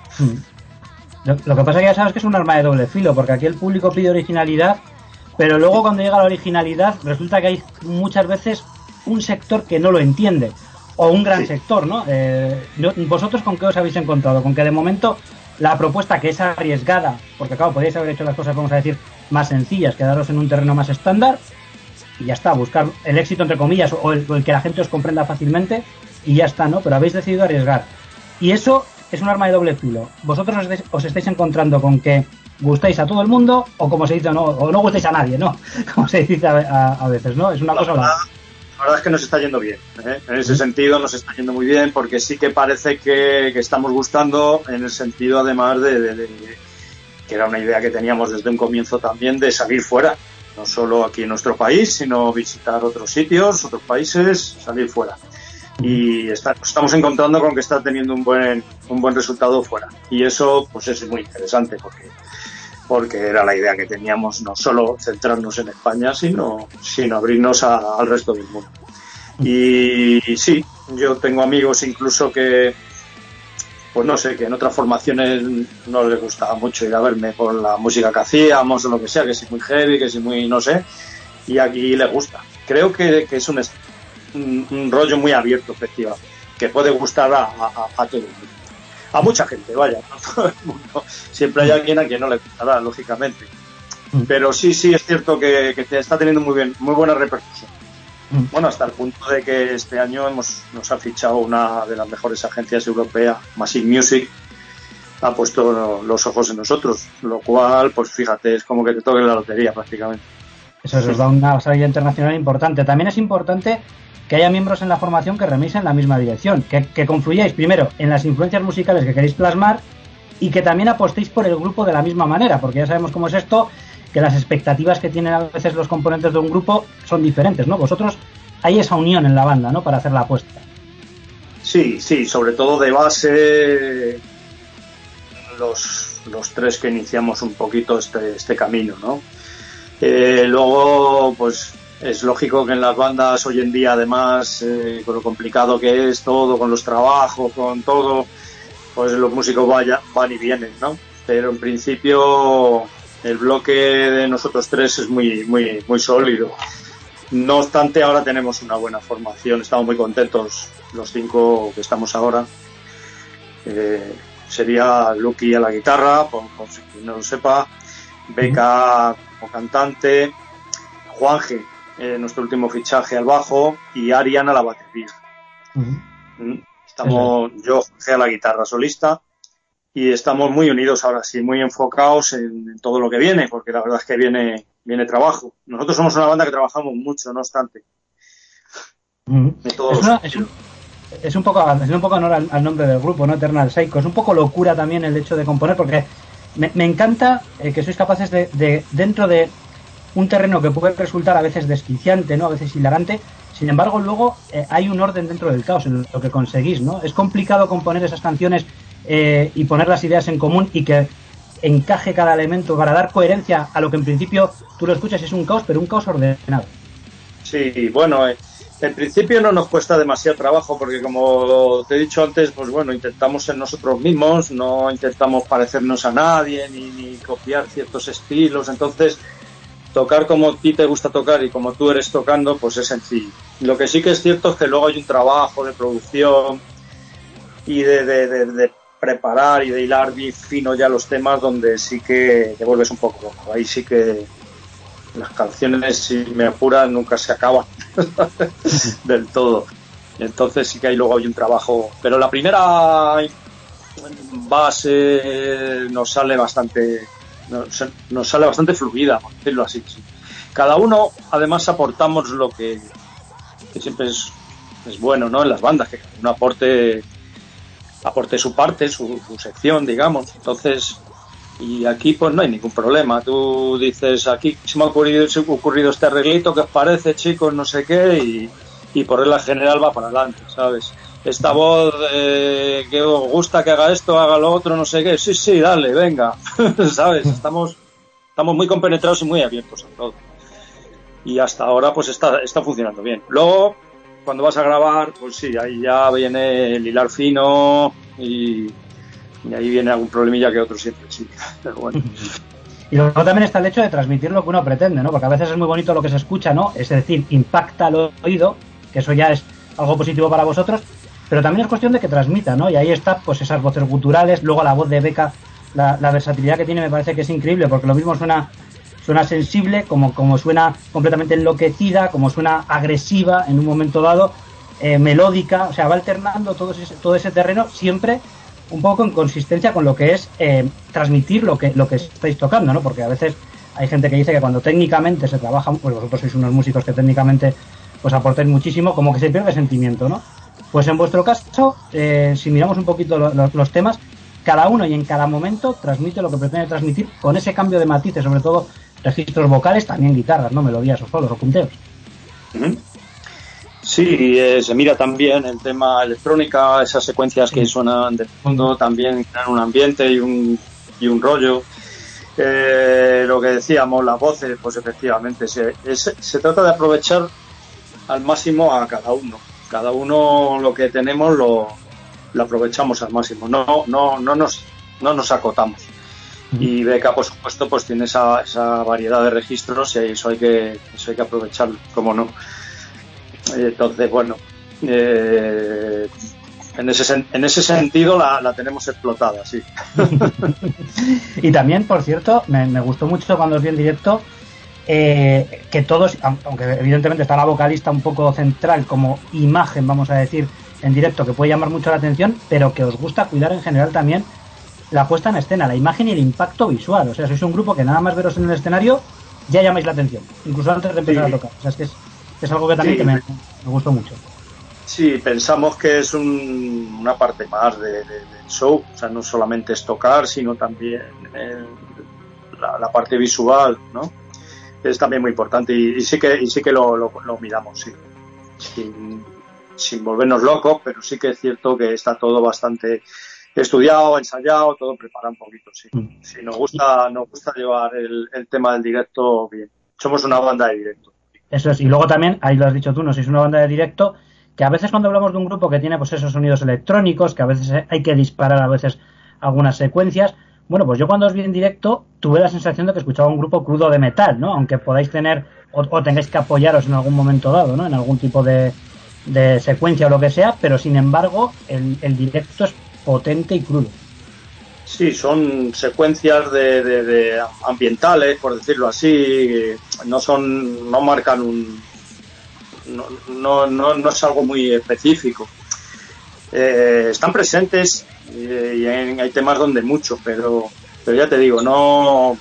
Lo, lo que pasa es que ya sabes que es un arma de doble filo, porque aquí el público pide originalidad, pero luego cuando llega la originalidad resulta que hay muchas veces un sector que no lo entiende, o un gran sí. sector, ¿no? Eh, ¿Vosotros con qué os habéis encontrado? Con que de momento la propuesta, que es arriesgada, porque claro, podéis haber hecho las cosas, vamos a decir, más sencillas, quedaros en un terreno más estándar y ya está, buscar el éxito entre comillas, o el, o el que la gente os comprenda fácilmente y ya está, ¿no? Pero habéis decidido arriesgar. Y eso es un arma de doble filo. Vosotros os, estáis, os estáis encontrando con que gustáis a todo el mundo, o como se dice, no, o no gustáis a nadie, ¿no? Como se dice a, a, a veces, ¿no? Es una la cosa... Verdad, la verdad es que nos está yendo bien, ¿eh? En ese sentido nos está yendo muy bien, porque sí que parece que, que estamos gustando, en el sentido además de, de, de que era una idea que teníamos desde un comienzo también, de salir fuera, no solo aquí en nuestro país, sino visitar otros sitios, otros países, salir fuera. Y está, estamos encontrando con que está teniendo un buen un buen resultado fuera, y eso pues es muy interesante, porque porque era la idea que teníamos, no solo centrarnos en España, sino sino abrirnos a, al resto del mundo. Y, y sí, yo tengo amigos incluso que pues no sé, que en otras formaciones no les gustaba mucho ir a verme por la música que hacíamos o lo que sea, que si muy heavy, que si muy no sé, y aquí les gusta. Creo que, que es un Un, un rollo muy abierto, efectivamente, que puede gustar a, a, a todo el mundo, a mucha gente, vaya, a todo el mundo. Siempre hay alguien a quien no le gustará, lógicamente, pero sí, sí es cierto que, que está teniendo muy bien, muy buena repercusión. Bueno, hasta el punto de que este año hemos nos ha fichado una de las mejores agencias europeas, Massive Music, ha puesto los ojos en nosotros, lo cual, pues fíjate, es como que te toque la lotería prácticamente. Eso os da una salida internacional importante. También es importante que haya miembros en la formación que remisen en la misma dirección, que, que confluyáis primero en las influencias musicales que queréis plasmar y que también apostéis por el grupo de la misma manera, porque ya sabemos cómo es esto, que las expectativas que tienen a veces los componentes de un grupo son diferentes, ¿no? Vosotros hay esa unión en la banda, ¿no?, para hacer la apuesta. Sí, sí, sobre todo de base los, los tres que iniciamos un poquito este, este camino, ¿no? Eh, luego, pues es lógico que en las bandas hoy en día, además, eh, con lo complicado que es todo, con los trabajos, con todo, pues los músicos vaya, van y vienen, ¿no? Pero en principio el bloque de nosotros tres es muy, muy, muy sólido. No obstante, ahora tenemos una buena formación, estamos muy contentos los cinco que estamos ahora. Eh, sería Lucky a la guitarra, por, por si no lo sepa, Beca como cantante, Juanje, eh, nuestro último fichaje al bajo, y Ariana a la batería. Uh-huh. Estamos, yo Juanje a la guitarra solista, y estamos muy unidos ahora sí, muy enfocados en, en todo lo que viene, porque la verdad es que viene viene trabajo. Nosotros somos una banda que trabajamos mucho, no obstante. Uh-huh. De todos es, una, es, un, es un poco es un poco honor al, al nombre del grupo, ¿no? Eternal Psycho. Es un poco locura también el hecho de componer, porque Me, me encanta eh, que sois capaces de, de, dentro de un terreno que puede resultar a veces desquiciante, ¿no?, a veces hilarante, sin embargo luego eh, hay un orden dentro del caos en lo que conseguís, ¿no? Es complicado componer esas canciones eh, y poner las ideas en común y que encaje cada elemento para dar coherencia a lo que en principio tú lo escuchas, es un caos, pero un caos ordenado. Sí, bueno, eh, en principio no nos cuesta demasiado trabajo, porque como te he dicho antes, pues bueno, intentamos ser nosotros mismos, no intentamos parecernos a nadie ni, ni copiar ciertos estilos, entonces tocar como a ti te gusta tocar y como tú eres tocando, pues es sencillo. Lo que sí que es cierto es que luego hay un trabajo de producción y de, de, de, de preparar y de hilar bien fino ya los temas donde sí que te vuelves un poco loco. Ahí sí que las canciones, si me apuran, nunca se acaban del todo. Entonces sí que hay luego hay un trabajo, pero la primera base nos sale bastante nos, nos sale bastante fluida, por decirlo así. Sí. Cada uno además aportamos lo que, que siempre es, es bueno, ¿no? En las bandas, que uno aporte aporte su parte, su, su sección, digamos. Entonces, y aquí pues no hay ningún problema. Tú dices, aquí se me ha ocurrido, se me ha ocurrido este arreglito, ¿qué os parece, chicos? No sé qué, y, y por regla general va para adelante, ¿sabes? Esta voz eh, que os gusta que haga esto, haga lo otro, no sé qué. Sí, sí, dale, venga, ¿sabes? Estamos, estamos muy compenetrados y muy abiertos a todo. Y hasta ahora pues está, está funcionando bien. Luego, cuando vas a grabar, pues sí, ahí ya viene el hilar fino y, y ahí viene algún problemilla que otro siempre, sí. Pero bueno. Y luego también está el hecho de transmitir lo que uno pretende, ¿no? Porque a veces es muy bonito lo que se escucha, ¿no? Es decir, impacta al oído, que eso ya es algo positivo para vosotros, pero también es cuestión de que transmita, ¿no? Y ahí está, pues esas voces guturales, luego la voz de Becca, la, la versatilidad que tiene me parece que es increíble, porque lo mismo suena suena sensible, como, como suena completamente enloquecida, como suena agresiva en un momento dado, eh, melódica, o sea, va alternando todo ese, todo ese terreno, siempre un poco en consistencia con lo que es eh, transmitir lo que, lo que estáis tocando, ¿no? Porque a veces hay gente que dice que cuando técnicamente se trabaja, pues vosotros sois unos músicos que técnicamente pues aportáis muchísimo, como que se pierde sentimiento, ¿no? Pues en vuestro caso, eh, si miramos un poquito lo, lo, los temas, cada uno y en cada momento transmite lo que pretende transmitir con ese cambio de matices, sobre todo registros vocales, también guitarras, ¿no? Melodías o solos o punteos. Sí, eh, se mira también el tema electrónica, esas secuencias que suenan de fondo también crean un ambiente y un, y un rollo. Eh, lo que decíamos, las voces, pues efectivamente, se, es, se trata de aprovechar al máximo a cada uno. Cada uno lo que tenemos lo, lo aprovechamos al máximo, no, no, no, nos, no nos acotamos. Y Becca, por supuesto, pues tiene esa, esa variedad de registros y eso hay que, eso hay que aprovecharlo, como no. Entonces, bueno, eh, en ese en ese sentido la, la tenemos explotada, sí. Y también, por cierto, me, me gustó mucho cuando os vi en directo eh, que todos, aunque evidentemente está la vocalista un poco central como imagen, vamos a decir, en directo, que puede llamar mucho la atención, pero que os gusta cuidar en general también la puesta en escena, la imagen y el impacto visual. O sea, sois un grupo que nada más veros en el escenario ya llamáis la atención, incluso antes de empezar sí. a tocar. O sea, es que es, es algo que también sí. que me, me gustó mucho. Sí, pensamos que es un, una parte más de, de, del show. O sea, no solamente es tocar, sino también el, la, la parte visual, ¿no? Es también muy importante y, y sí que y sí que lo, lo, lo miramos, sí. Sin, sin volvernos locos, pero sí que es cierto que está todo bastante estudiado, ensayado, todo preparado un poquito, sí. Sí, nos gusta, nos gusta llevar el, el tema del directo bien. Somos una banda de directo. Eso es, y luego también, ahí lo has dicho tú, no sois una banda de directo, que a veces cuando hablamos de un grupo que tiene pues esos sonidos electrónicos, que a veces hay que disparar a veces algunas secuencias, bueno, pues yo cuando os vi en directo tuve la sensación de que escuchaba un grupo crudo de metal, ¿no? Aunque podáis tener, o, o tengáis que apoyaros en algún momento dado, ¿no? En algún tipo de, de secuencia o lo que sea, pero sin embargo el, el directo es potente y crudo. Sí, son secuencias de, de, de ambientales, por decirlo así, no son, no marcan un, no, no, no, no es algo muy específico. Eh, están presentes y, y hay, hay temas donde mucho, pero, pero ya te digo, no,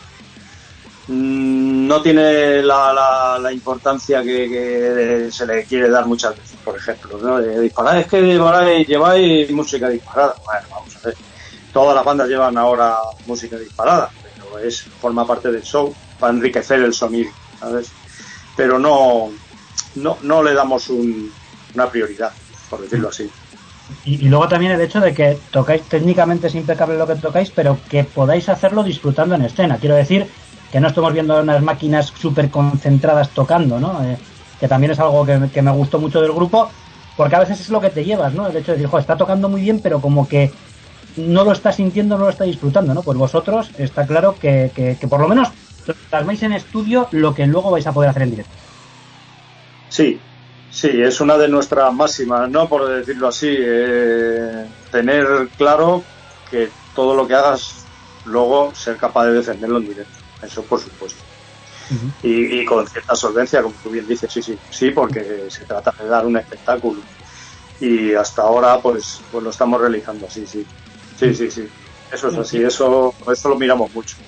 no tiene la, la, la importancia que, que se le quiere dar muchas veces, por ejemplo, ¿no? De disparar, es que lleváis, lleváis música disparada. Bueno, vamos a ver. Todas las bandas llevan ahora música disparada, pero es forma parte del show para enriquecer el sonido, ¿sabes? Pero no, no, no le damos un, una prioridad, por decirlo así. Y, y luego también el hecho de que tocáis, técnicamente es impecable lo que tocáis, pero que podáis hacerlo disfrutando en escena. Quiero decir que no estamos viendo unas máquinas súper concentradas tocando, ¿no? Eh, que también es algo que, que me gustó mucho del grupo, porque a veces es lo que te llevas, ¿no? El hecho de decir, jo, está tocando muy bien, pero como que no lo está sintiendo, no lo está disfrutando, ¿no? Pues vosotros está claro que, que, que por lo menos plasmáis en estudio lo que luego vais a poder hacer en directo. Sí, sí, es una de nuestras máximas, ¿no? Por decirlo así, eh, tener claro que todo lo que hagas luego ser capaz de defenderlo en directo, eso por supuesto. Uh-huh. y, y con cierta solvencia, como tú bien dices, sí, sí, sí, porque se trata de dar un espectáculo y hasta ahora pues, pues lo estamos realizando así, sí, sí, sí, sí, eso es así, eso, eso lo miramos mucho.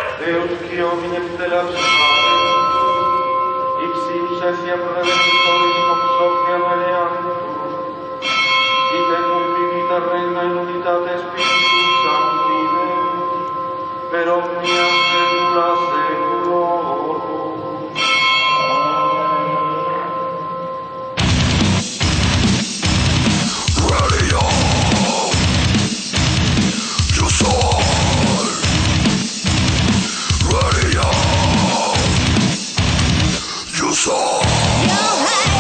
Pero mi asegura seguro. Radio, yo soy Radio, yo soy.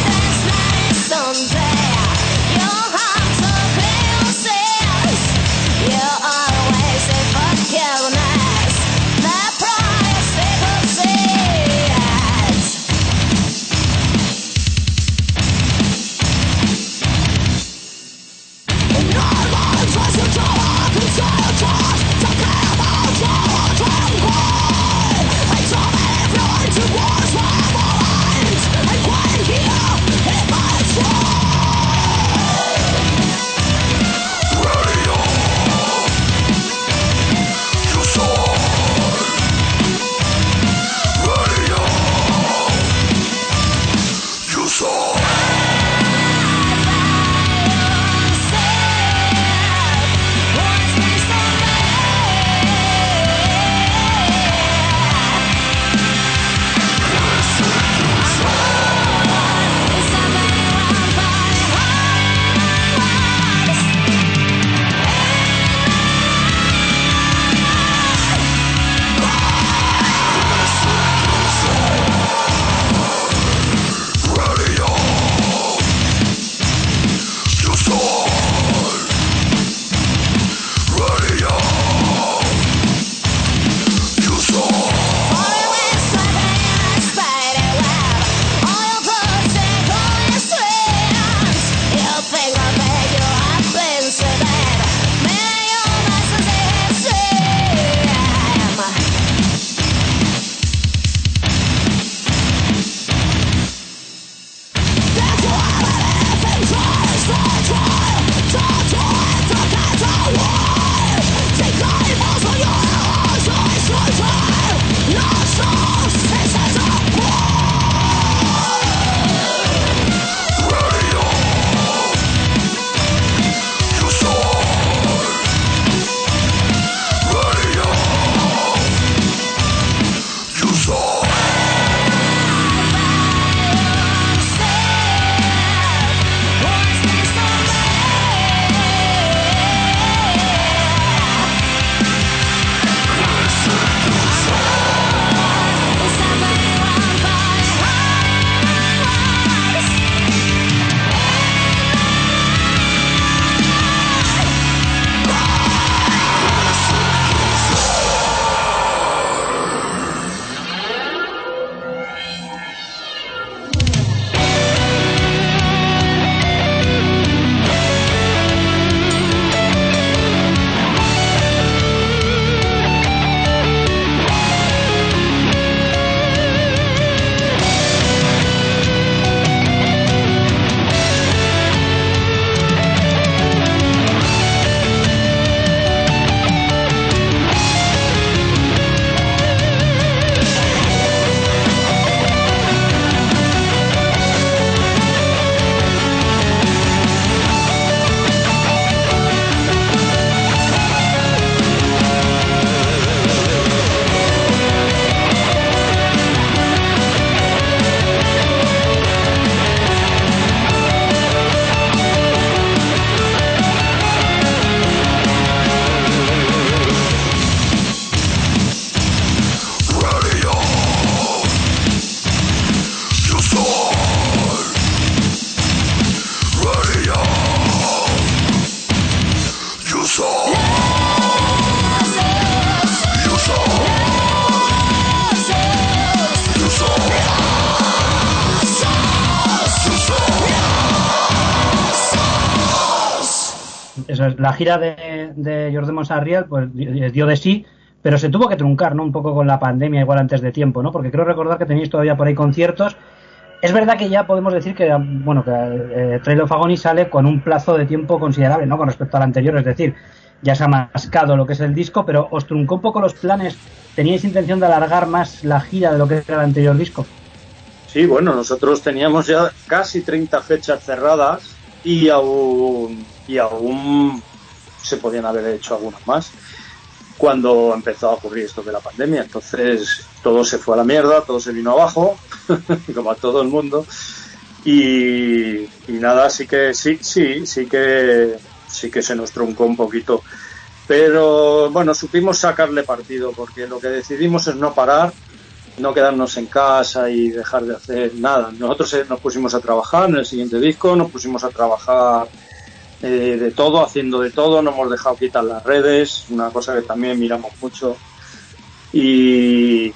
eso es, la gira de, de Jordi Monsarriel pues dio de sí, pero se tuvo que truncar, ¿no? Un poco con la pandemia, igual antes de tiempo, ¿no? Porque creo recordar que tenéis todavía por ahí conciertos. Es verdad que ya podemos decir que, bueno, que eh, Trail of Agony sale con un plazo de tiempo considerable, ¿no? Con respecto al anterior, es decir, ya se ha mascado lo que es el disco, pero os truncó un poco los planes. ¿Teníais intención de alargar más la gira de lo que era el anterior disco? Sí, bueno, nosotros teníamos ya casi treinta fechas cerradas y aún, y aún se podían haber hecho algunas más cuando empezó a ocurrir esto de la pandemia. Entonces todo se fue a la mierda, todo se vino abajo, como a todo el mundo. Y, y nada, sí que sí, sí, sí que sí que se nos truncó un poquito. Pero bueno, supimos sacarle partido, porque lo que decidimos es no parar, no quedarnos en casa y dejar de hacer nada. Nosotros nos pusimos a trabajar en el siguiente disco, nos pusimos a trabajar eh, de todo, haciendo de todo, no hemos dejado quitar las redes, una cosa que también miramos mucho. Y,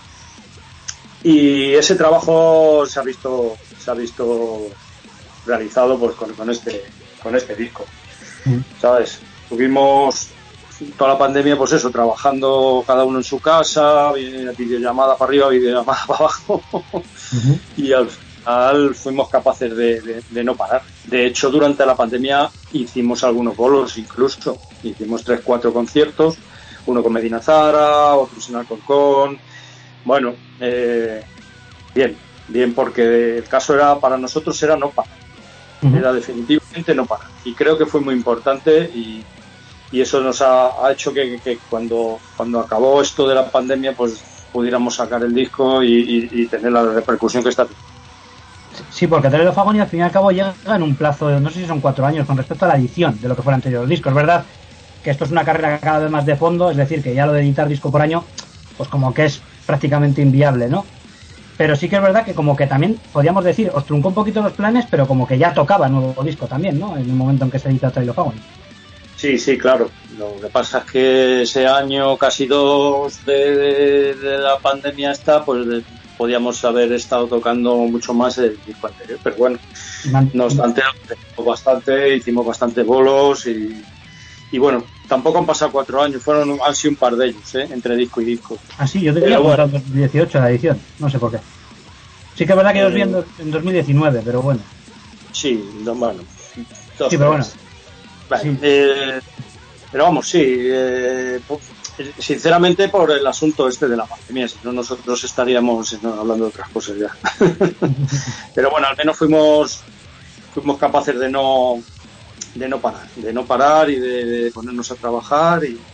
y ese trabajo se ha visto se ha visto realizado pues con, con este con este disco, ¿sabes? Tuvimos toda la pandemia, pues eso, trabajando cada uno en su casa, videollamada para arriba, videollamada para abajo, uh-huh. Y al final fuimos capaces de, de, de no parar. De hecho, durante la pandemia hicimos algunos bolos, incluso hicimos tres, cuatro conciertos, uno con Medina Zara, otro en Alcorcón. Bueno, eh, bien, bien, porque el caso era, para nosotros era no parar, uh-huh. Era definitivamente no parar, y creo que fue muy importante. y Y eso nos ha, ha hecho que, que cuando, cuando acabó esto de la pandemia, pues pudiéramos sacar el disco y, y, y tener la repercusión que está. Sí, porque Trail of Agony al fin y al cabo llega en un plazo de, no sé si son cuatro años, con respecto a la edición de lo que fue el anterior disco. Es verdad que esto es una carrera cada vez más de fondo, es decir, que ya lo de editar disco por año, pues como que es prácticamente inviable, ¿no? Pero sí que es verdad que como que también, podríamos decir, os truncó un poquito los planes, pero como que ya tocaba nuevo disco también, ¿no? En el momento en que se edita Trail of Agony. Sí, sí, claro. Lo que pasa es que ese año, casi dos de, de, de la pandemia esta, pues de, podíamos haber estado tocando mucho más el disco anterior. Pero bueno, no obstante, bastante, hicimos bastantes bolos y, y bueno, tampoco han pasado cuatro años, fueron han sido un par de ellos, ¿eh? Entre disco y disco. Ah, sí, yo tenía apuntado en dos mil dieciocho la edición, no sé por qué. Sí que es verdad que yo os vi en, en dos mil diecinueve, pero bueno. Sí, no, bueno. Dos, sí, pero bueno. Vale, sí. eh, pero vamos, sí, eh, sinceramente por el asunto este de la pandemia, si no nosotros estaríamos no, hablando de otras cosas ya. Pero bueno, al menos fuimos fuimos capaces de no de no parar, de no parar y de, de ponernos a trabajar y,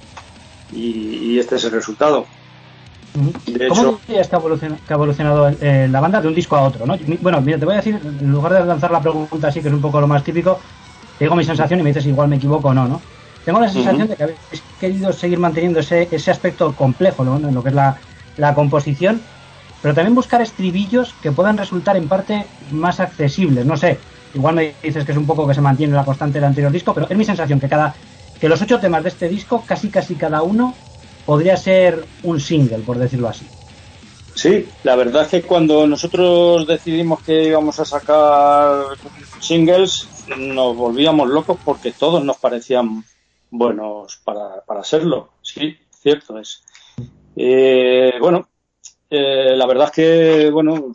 y, y este es el resultado. De ¿Cómo hecho, dirías que ha evolucionado, que ha evolucionado eh, la banda de un disco a otro, ¿no? Bueno, mira, te voy a decir, en lugar de lanzar la pregunta así, que es un poco lo más típico, te digo mi sensación y me dices si igual me equivoco o no, ¿no? Tengo la sensación uh-huh. de que habéis querido seguir manteniendo ese, ese aspecto complejo, ¿no? En lo que es la, la composición, pero también buscar estribillos que puedan resultar en parte más accesibles. No sé, igual me dices que es un poco que se mantiene la constante del anterior disco, pero es mi sensación que cada que los ocho temas de este disco, casi casi cada uno, podría ser un single, por decirlo así. Sí, la verdad es que cuando nosotros decidimos que íbamos a sacar singles, nos volvíamos locos porque todos nos parecían buenos para, para serlo. Sí, cierto es. Eh, bueno, eh, la verdad es que, bueno,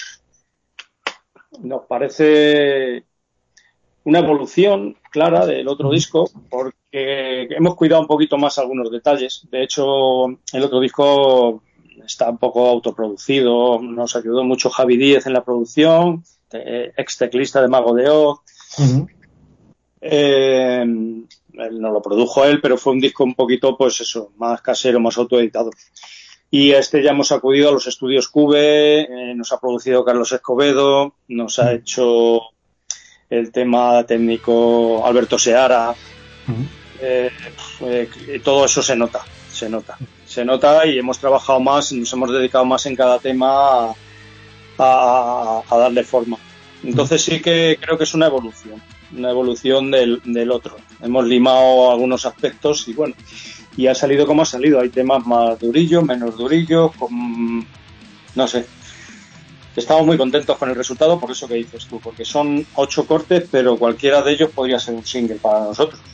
nos parece una evolución clara del otro disco porque hemos cuidado un poquito más algunos detalles. De hecho, el otro disco está un poco autoproducido, nos ayudó mucho Javi Díez en la producción, ex teclista de Mago de Oz. Uh-huh. Eh, él no lo produjo él, pero fue un disco un poquito, pues eso, más casero, más autoeditado. Y este ya hemos acudido a los estudios Cube, eh, nos ha producido Carlos Escobedo, nos ha hecho el tema técnico Alberto Seara. Uh-huh. eh, eh, todo eso se nota, se nota. Se nota y hemos trabajado más, nos hemos dedicado más en cada tema a, a, a darle forma. Entonces sí que creo que es una evolución, una evolución del, del otro. Hemos limado algunos aspectos y bueno, y ha salido como ha salido. Hay temas más durillos, menos durillos, con, no sé. Estamos muy contentos con el resultado por eso que dices tú, porque son ocho cortes, pero cualquiera de ellos podría ser un single para nosotros.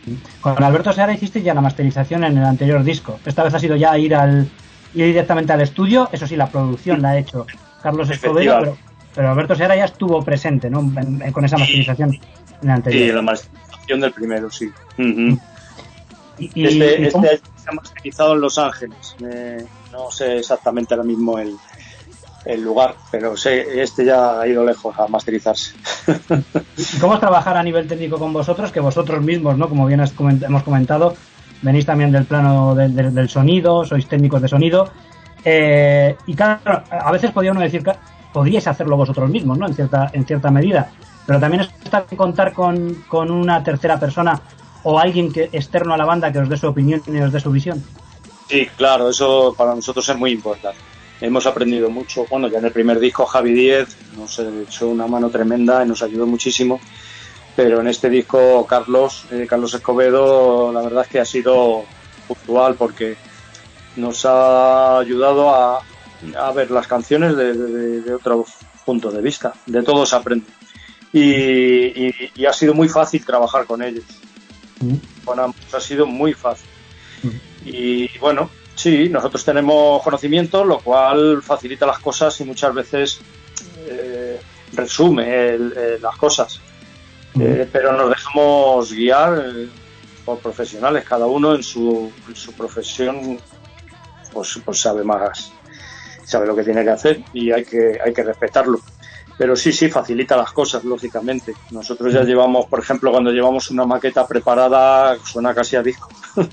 Con Alberto Seara hiciste ya la masterización en el anterior disco. Esta vez ha sido ya ir al ir directamente al estudio. Eso sí, la producción la ha hecho Carlos Escobedo, pero, pero Alberto Seara ya estuvo presente, ¿no? En, en, con esa masterización en el anterior. Sí, la masterización del primero, sí. Uh-huh. Y, y, este y este se ha masterizado en Los Ángeles. Eh, no sé exactamente ahora mismo el, el lugar, pero sé, este ya ha ido lejos a masterizarse. ¿Y cómo es trabajar a nivel técnico con vosotros? Que vosotros mismos, ¿no? Como bien has coment- hemos comentado, venís también del plano del, del, del sonido, sois técnicos de sonido. Eh, y claro, a veces podría uno decir que podríais hacerlo vosotros mismos, ¿no? En cierta, en cierta medida. Pero también está en contar con, con una tercera persona o alguien que externo a la banda que os dé su opinión y os dé su visión. Sí, claro, eso para nosotros es muy importante. Hemos aprendido mucho. Bueno, ya en el primer disco Javi Díez nos echó una mano tremenda y nos ayudó muchísimo. Pero en este disco Carlos, eh, Carlos Escobedo, la verdad es que ha sido puntual porque nos ha ayudado a, a ver las canciones de, de, de otro punto de vista. De todo se aprende. Y, y, y ha sido muy fácil trabajar con ellos. Mm. Con ambos ha sido muy fácil. Mm. Y bueno, sí, nosotros tenemos conocimiento, lo cual facilita las cosas y muchas veces eh, resume el, eh, las cosas. Mm. Eh, pero nos dejamos guiar eh, por profesionales, cada uno en su, en su profesión pues, pues sabe más, sabe lo que tiene que hacer y hay que, hay que respetarlo. Pero sí, sí, facilita las cosas, lógicamente. Nosotros ya llevamos, por ejemplo, cuando llevamos una maqueta preparada, suena casi a disco.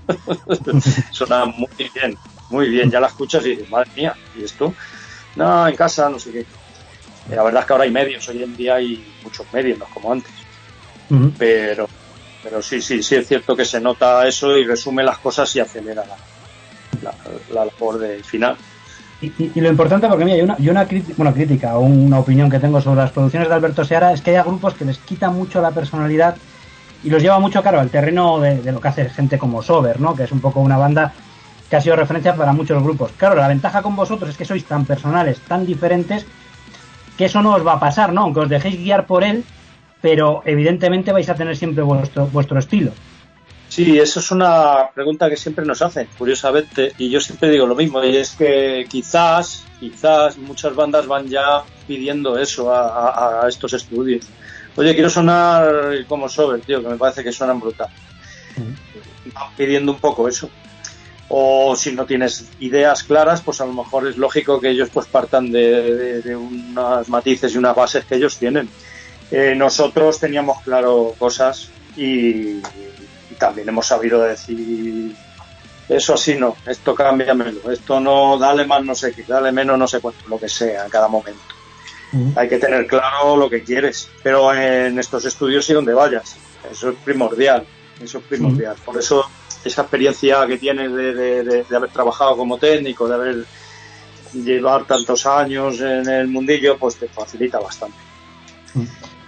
Suena muy bien, muy bien. Ya la escuchas y dices, madre mía, ¿y esto? No, en casa, no sé qué. La verdad es que ahora hay medios, hoy en día hay muchos medios, no como antes. Uh-huh. Pero, pero sí, sí, sí es cierto que se nota eso y resume las cosas y acelera la, la, la labor del final. Y, y, y lo importante, porque mira, yo una, yo una crítica, bueno, crítica o una opinión que tengo sobre las producciones de Alberto Seara es que hay grupos que les quita mucho la personalidad y los lleva mucho, claro, al terreno de, de lo que hace gente como Sober, ¿no? Que es un poco una banda que ha sido referencia para muchos grupos. Claro, la ventaja con vosotros es que sois tan personales, tan diferentes, que eso no os va a pasar, ¿no? Aunque os dejéis guiar por él, pero evidentemente vais a tener siempre vuestro, vuestro estilo. Sí, eso es una pregunta que siempre nos hacen, curiosamente, y yo siempre digo lo mismo, y es que quizás, quizás muchas bandas van ya pidiendo eso a, a, a estos estudios. Oye, quiero sonar como Sober, tío, que me parece que suenan brutal. Uh-huh. Van pidiendo un poco eso. O si no tienes ideas claras, pues a lo mejor es lógico que ellos pues partan de, de, de unas matices y unas bases que ellos tienen. Eh, nosotros teníamos claro cosas y... también hemos sabido decir eso así no, esto cámbiamelo, esto no, dale más no sé qué, dale menos no sé cuánto, lo que sea en cada momento. Uh-huh. Hay que tener claro lo que quieres, pero en estos estudios y donde vayas, eso es primordial, eso es primordial. Uh-huh. Por eso esa experiencia que tienes de, de, de, de haber trabajado como técnico, de haber llevar tantos años en el mundillo, pues te facilita bastante. Uh-huh.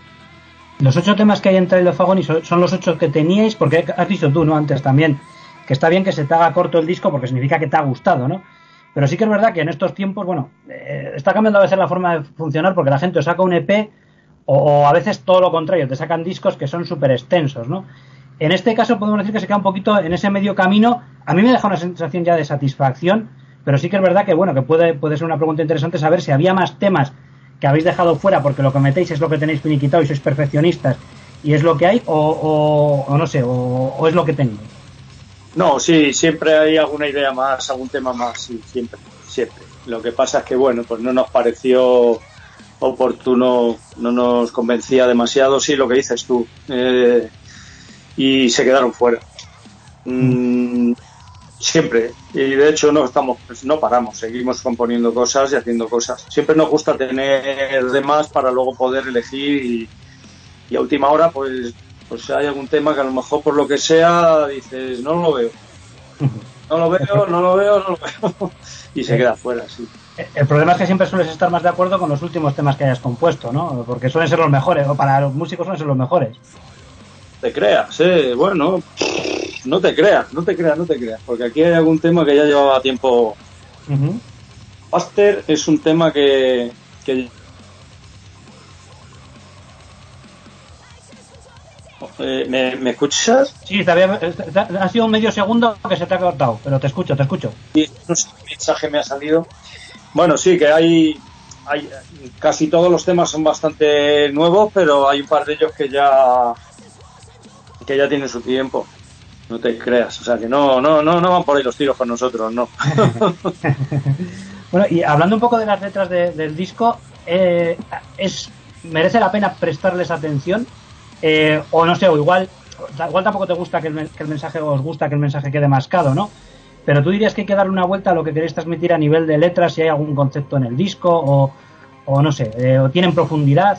Los ocho temas que hay en Trail of Agony son los ocho que teníais, porque has dicho tú, ¿no? Antes también, que está bien que se te haga corto el disco porque significa que te ha gustado, ¿no? Pero sí que es verdad que en estos tiempos, bueno, eh, está cambiando a veces la forma de funcionar porque la gente os saca un E P o, o a veces todo lo contrario, te sacan discos que son súper extensos, ¿no? En este caso podemos decir que se queda un poquito en ese medio camino. A mí me deja una sensación ya de satisfacción, pero sí que es verdad que, bueno, que puede, puede ser una pregunta interesante saber si había más temas que habéis dejado fuera porque lo que metéis es lo que tenéis finiquitado y sois perfeccionistas y es lo que hay o, o, o no sé, o, o es lo que tenéis. No, sí, siempre hay alguna idea más, algún tema más, sí, siempre, siempre. Lo que pasa es que, bueno, pues no nos pareció oportuno, no nos convencía demasiado, sí, lo que dices tú, eh, y se quedaron fuera. Mm, siempre, y de hecho no estamos, pues no paramos, seguimos componiendo cosas y haciendo cosas. Siempre nos gusta tener de más para luego poder elegir y, y a última hora, pues, pues hay algún tema que a lo mejor por lo que sea dices, no lo veo, no lo veo, no lo veo, no lo veo, y se queda fuera, sí. El problema es que siempre sueles estar más de acuerdo con los últimos temas que hayas compuesto, ¿no? Porque suelen ser los mejores, o para los músicos suelen ser los mejores. Te creas, eh, bueno, no te creas, no te creas, no te creas, porque aquí hay algún tema que ya llevaba tiempo. Uh-huh. Buster es un tema que, que Eh, ¿me, ¿Me escuchas? Sí, te había, te, ha sido un medio segundo que se te ha cortado, pero te escucho, te escucho. Sí, no sé qué mensaje me ha salido. Bueno, sí, que hay, hay casi todos los temas son bastante nuevos, pero hay un par de ellos que ya que ya tienen su tiempo. No te creas, o sea que no, no, no, no van por ahí los tiros con nosotros, no. Bueno, y hablando un poco de las letras de, del disco, eh, es merece la pena prestarles atención, eh, o no sé, o igual, igual tampoco te gusta que el, que el mensaje, o os gusta que el mensaje quede mascado, ¿no? Pero tú dirías que hay que darle una vuelta a lo que queréis transmitir a nivel de letras, si hay algún concepto en el disco, o, o no sé, eh, o tienen profundidad.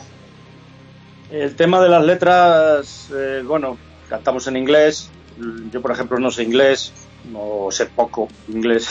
El tema de las letras, eh, bueno, cantamos en inglés. Yo, por ejemplo, no sé inglés, o sé poco inglés.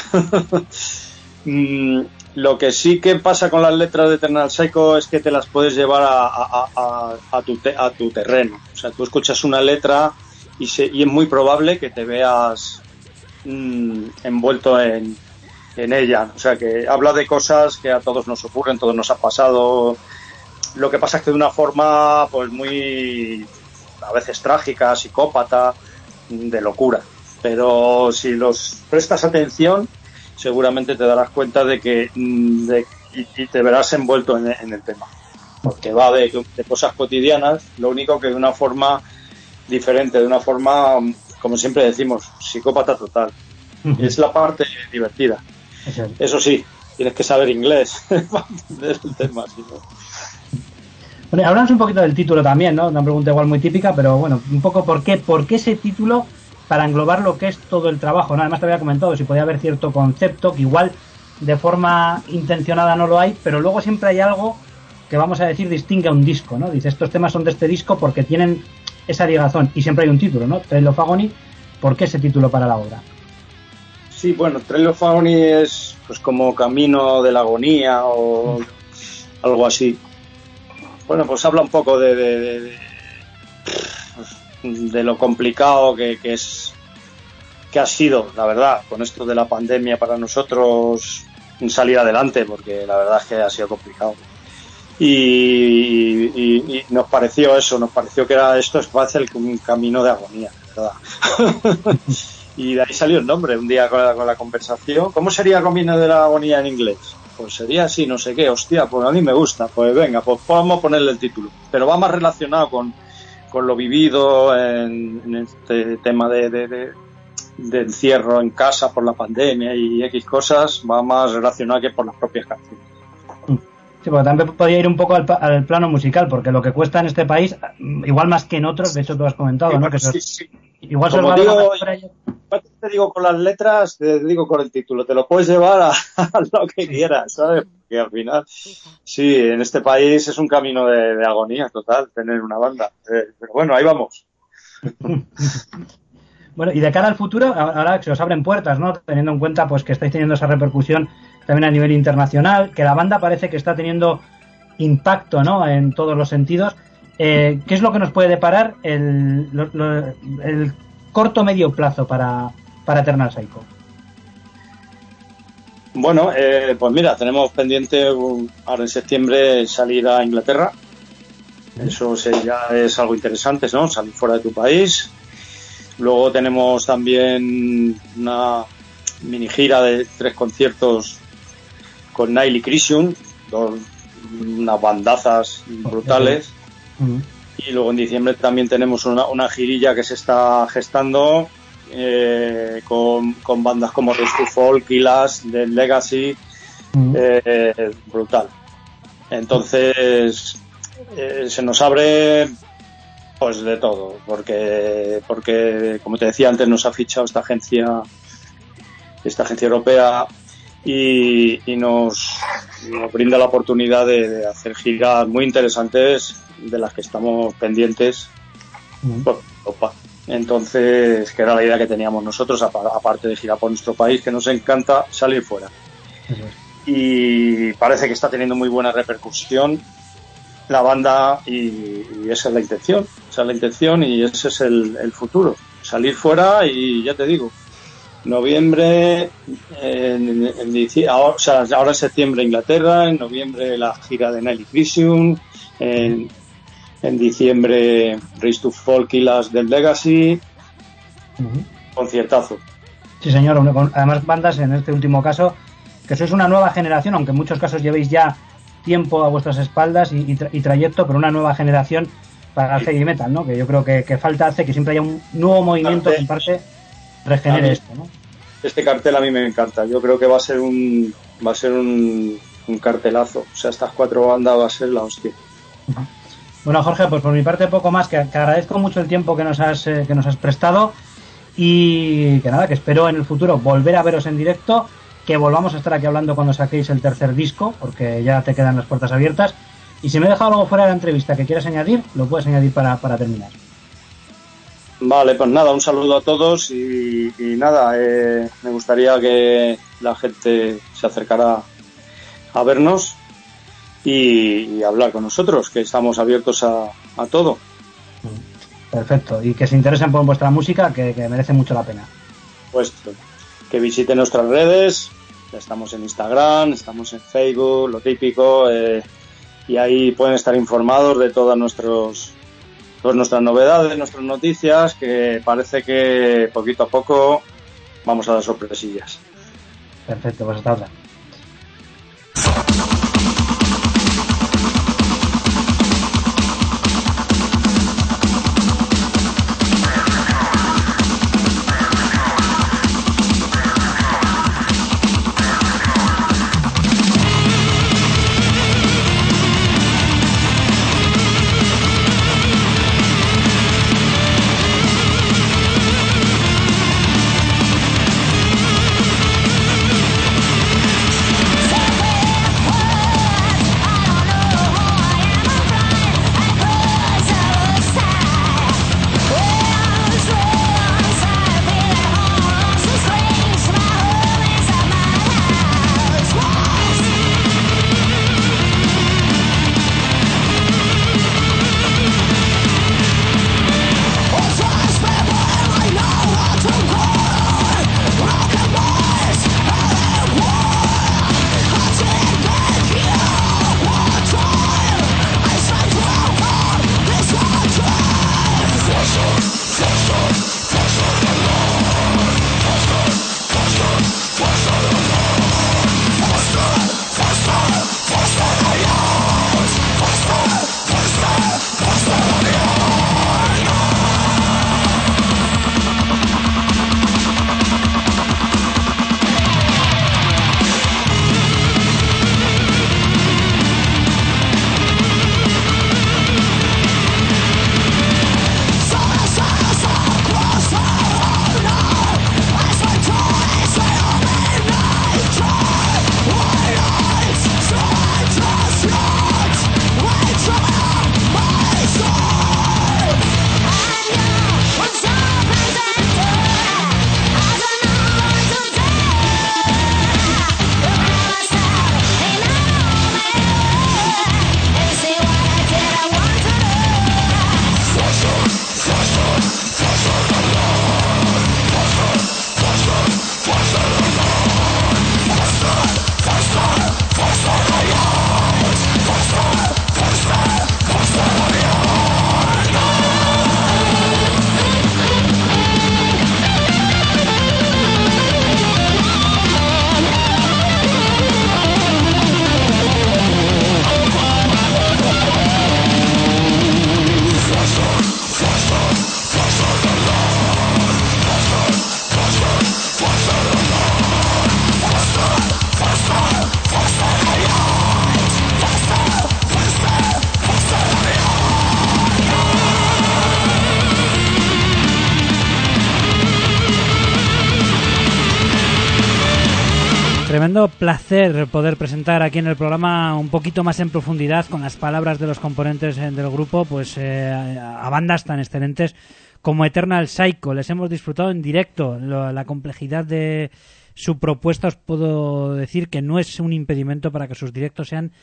mm, lo que sí que pasa con las letras de Eternal Psycho es que te las puedes llevar a, a, a, a, tu, te, a tu terreno. O sea, tú escuchas una letra y, se, y es muy probable que te veas mm, envuelto en, en ella. O sea, que habla de cosas que a todos nos ocurren, todos nos ha pasado. Lo que pasa es que de una forma, pues muy, a veces trágica, psicópata, de locura. Pero si los prestas atención, seguramente te darás cuenta de que de, y, y te verás envuelto en, en el tema. Porque va de, de cosas cotidianas, lo único que de una forma diferente, de una forma, como siempre decimos, psicópata total. Uh-huh. Es la parte divertida. Uh-huh. Eso sí, tienes que saber inglés para entender el tema, si no. Bueno, hablamos un poquito del título también, ¿no? Una pregunta igual muy típica, pero bueno, un poco por qué, por qué ese título para englobar lo que es todo el trabajo, ¿no? Además te había comentado si podía haber cierto concepto que igual de forma intencionada no lo hay, pero luego siempre hay algo que vamos a decir distingue a un disco, ¿no? Dice, estos temas son de este disco porque tienen esa ligazón y siempre hay un título, ¿no? Trail of Agony, ¿por qué ese título para la obra? Sí, bueno, Trail of Agony es pues como camino de la agonía o algo así. Bueno, pues habla un poco de, de, de, de, de lo complicado que, que es que ha sido, la verdad, con esto de la pandemia para nosotros salir adelante, porque la verdad es que ha sido complicado. Y, y, y nos pareció eso, nos pareció que era esto es fácil, un camino de agonía, ¿verdad? Y de ahí salió el nombre, un día con la, con la conversación. ¿Cómo sería camino de la agonía en inglés? Pues sería así, no sé qué, hostia, pues a mí me gusta, pues venga, pues vamos a ponerle el título. Pero va más relacionado con, con lo vivido en, en este tema de, de, de, de encierro en casa por la pandemia y X cosas, va más relacionado que por las propias canciones. Sí, porque también podría ir un poco al, al plano musical, porque lo que cuesta en este país, igual más que en otros, de hecho tú has comentado, sí, ¿no? Que sí, sí. Igual como se digo, igual te digo con las letras, te digo con el título, te lo puedes llevar a, a lo que quieras, ¿sabes? Porque al final, sí, en este país es un camino de, de agonía total tener una banda. Eh, pero bueno, ahí vamos. Bueno, y de cara al futuro, ahora que se os abren puertas, ¿no? Teniendo en cuenta pues que estáis teniendo esa repercusión también a nivel internacional, que la banda parece que está teniendo impacto, ¿no? En todos los sentidos. Eh, ¿Qué es lo que nos puede deparar el, lo, lo, el corto medio plazo para, para Eternal Psycho? Bueno, eh, pues mira, tenemos pendiente um, ahora en septiembre salir a Inglaterra. Eso se, ya es algo interesante, ¿no? Salir fuera de tu país. Luego tenemos también una mini gira de tres conciertos con Nile y Crisium, dos, unas bandazas brutales. Uh-huh. Y luego en diciembre también tenemos una, una girilla que se está gestando eh, con, con bandas como Race to Fall, Killers, The Legacy, uh-huh. eh, brutal. Entonces eh, se nos abre pues de todo, porque porque como te decía antes nos ha fichado esta agencia esta agencia europea y, y nos, nos brinda la oportunidad de, de hacer giras muy interesantes de las que estamos pendientes uh-huh. por Europa. Entonces, que era la idea que teníamos nosotros, aparte de girar por nuestro país, que nos encanta salir fuera. Uh-huh. Y parece que está teniendo muy buena repercusión la banda y, y esa es la intención, esa es la intención y ese es el, el futuro, salir fuera y ya te digo, noviembre, en, en, en, ahora, o sea, ahora en septiembre Inglaterra, en noviembre la gira de Nile Crisium, en, En diciembre, Race to Folk y las del Legacy. Uh-huh. Conciertazo. Sí, señor. Además, bandas, en este último caso, que sois una nueva generación, aunque en muchos casos llevéis ya tiempo a vuestras espaldas y, y, tra- y trayecto, pero una nueva generación para el heavy metal, ¿no? Que yo creo que, que falta hace que siempre haya un nuevo movimiento que en parte regenere esto, ¿no? Este cartel a mí me encanta. Yo creo que va a ser un va a ser un, un cartelazo. O sea, estas cuatro bandas va a ser la hostia. Uh-huh. Bueno, Jorge, pues por mi parte poco más, que, que agradezco mucho el tiempo que nos has eh, que nos has prestado y que nada, que espero en el futuro volver a veros en directo, que volvamos a estar aquí hablando cuando saquéis el tercer disco, porque ya te quedan las puertas abiertas. Y si me he dejado algo fuera de la entrevista que quieras añadir, lo puedes añadir para, para terminar. Vale, pues nada, un saludo a todos y, y nada, eh, me gustaría que la gente se acercara a vernos y, y hablar con nosotros, que estamos abiertos a, a todo. Perfecto, y que se interesen por vuestra música, que, que merece mucho la pena. Pues que visiten nuestras redes, estamos en Instagram, estamos en Facebook, lo típico, eh, y ahí pueden estar informados de todas nuestros, todas nuestras novedades, nuestras noticias, que parece que poquito a poco vamos a dar sorpresillas. Perfecto, pues hasta otra. Tremendo placer poder presentar aquí en el programa un poquito más en profundidad con las palabras de los componentes del grupo, pues eh, a bandas tan excelentes como Eternal Psycho. Les hemos disfrutado en directo. Lo, la complejidad de su propuesta, os puedo decir que no es un impedimento para que sus directos sean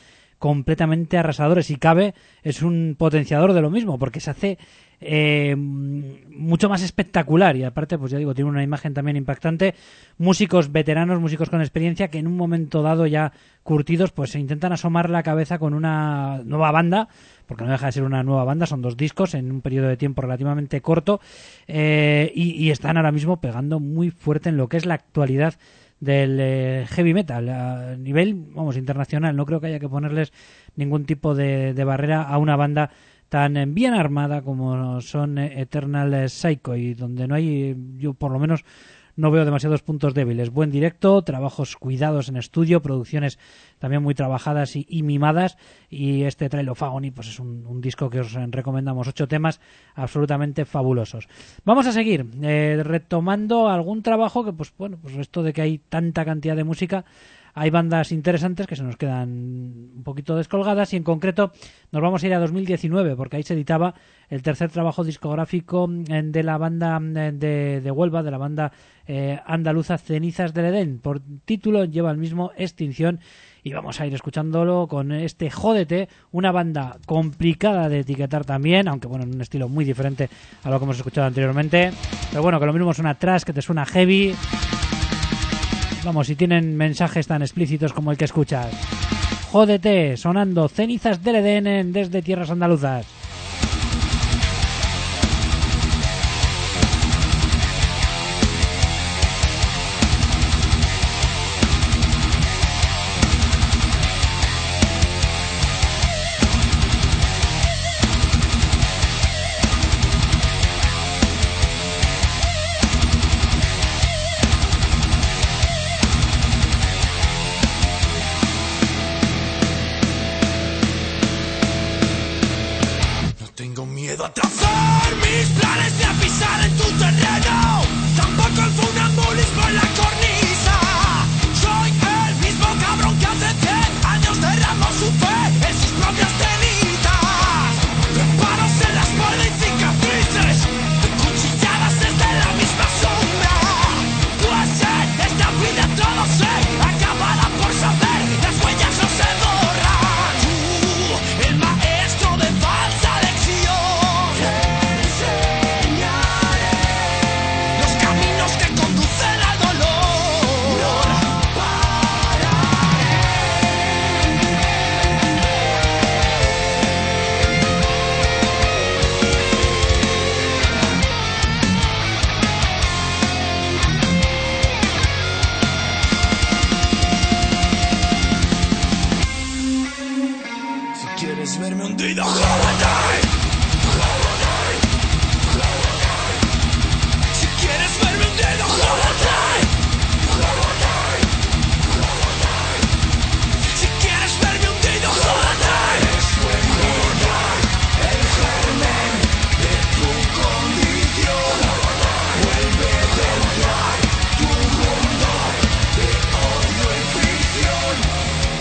completamente arrasadores. Si cabe, es un potenciador de lo mismo, porque se hace eh, mucho más espectacular y aparte, pues ya digo, tiene una imagen también impactante. Músicos veteranos, músicos con experiencia que en un momento dado ya curtidos, pues se intentan asomar la cabeza con una nueva banda, porque no deja de ser una nueva banda, son dos discos en un periodo de tiempo relativamente corto, eh, y, y están ahora mismo pegando muy fuerte en lo que es la actualidad del eh, heavy metal a nivel, vamos, internacional. No creo que haya que ponerles ningún tipo de, de barrera a una banda tan bien armada como son Eternal Psycho, y donde no hay, yo por lo menos no veo demasiados puntos débiles. Buen directo, trabajos cuidados en estudio, producciones también muy trabajadas y, y mimadas, y este Trial of Agony pues es un, un disco que os recomendamos, ocho temas absolutamente fabulosos. Vamos a seguir eh, retomando algún trabajo que, pues bueno, pues esto de que hay tanta cantidad de música, hay bandas interesantes que se nos quedan un poquito descolgadas, y en concreto nos vamos a ir a dos mil diecinueve, porque ahí se editaba el tercer trabajo discográfico de la banda de, de Huelva, de la banda eh, andaluza Cenizas del Edén. Por título lleva el mismo, Extinción, y vamos a ir escuchándolo con este Jódete, una banda complicada de etiquetar también, aunque bueno, en un estilo muy diferente a lo que hemos escuchado anteriormente, pero bueno, que lo mismo suena trash, que te suena heavy. Vamos, si tienen mensajes tan explícitos como el que escuchas. Jódete, sonando Cenizas del Edén desde tierras andaluzas. A trazar mis planes y a pisar en tu terreno. Tampoco el funambulismo en la cornisa. Soy el mismo cabrón que hace cien años derramó su fe en sus propias tenitas. Reparos en la espalda y cicatrices, de cuchilladas desde la misma sombra. Pues en esta vida todo se acabará por saber, las huellas no se borran. Tú, el maestro de falsa lección. Verme hundido, jódete. Si quieres verme hundido, jódete. Si quieres verme hundido, jódete. El germen de tu condición vuelve a entrar tu mundo de odio y ficción.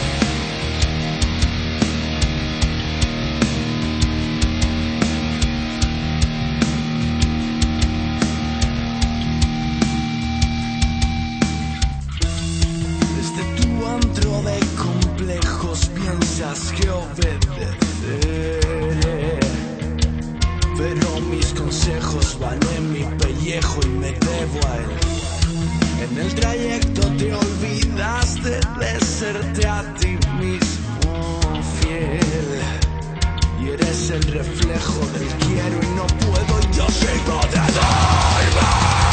Que obedeceré, pero mis consejos van en mi pellejo y me debo a él. En el trayecto te olvidaste de serte a ti mismo fiel, y eres el reflejo del quiero y no puedo, y yo sigo de darme.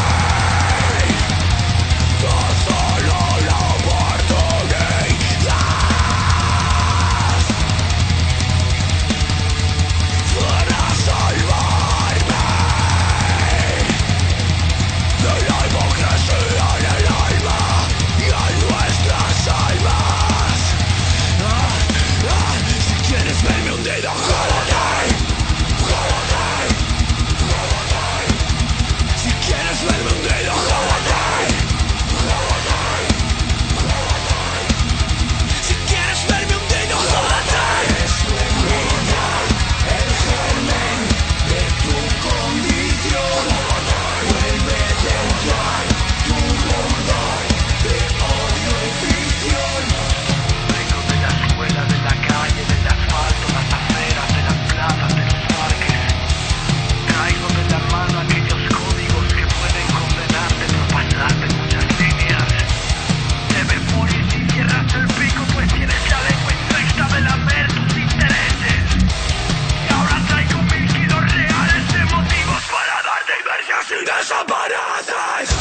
Yo solo la oportunidad para salvarme de la hipocresía en el alma y a nuestras almas. Ah, ah, si quieres verme hundido, jódete, jódete. desapareces.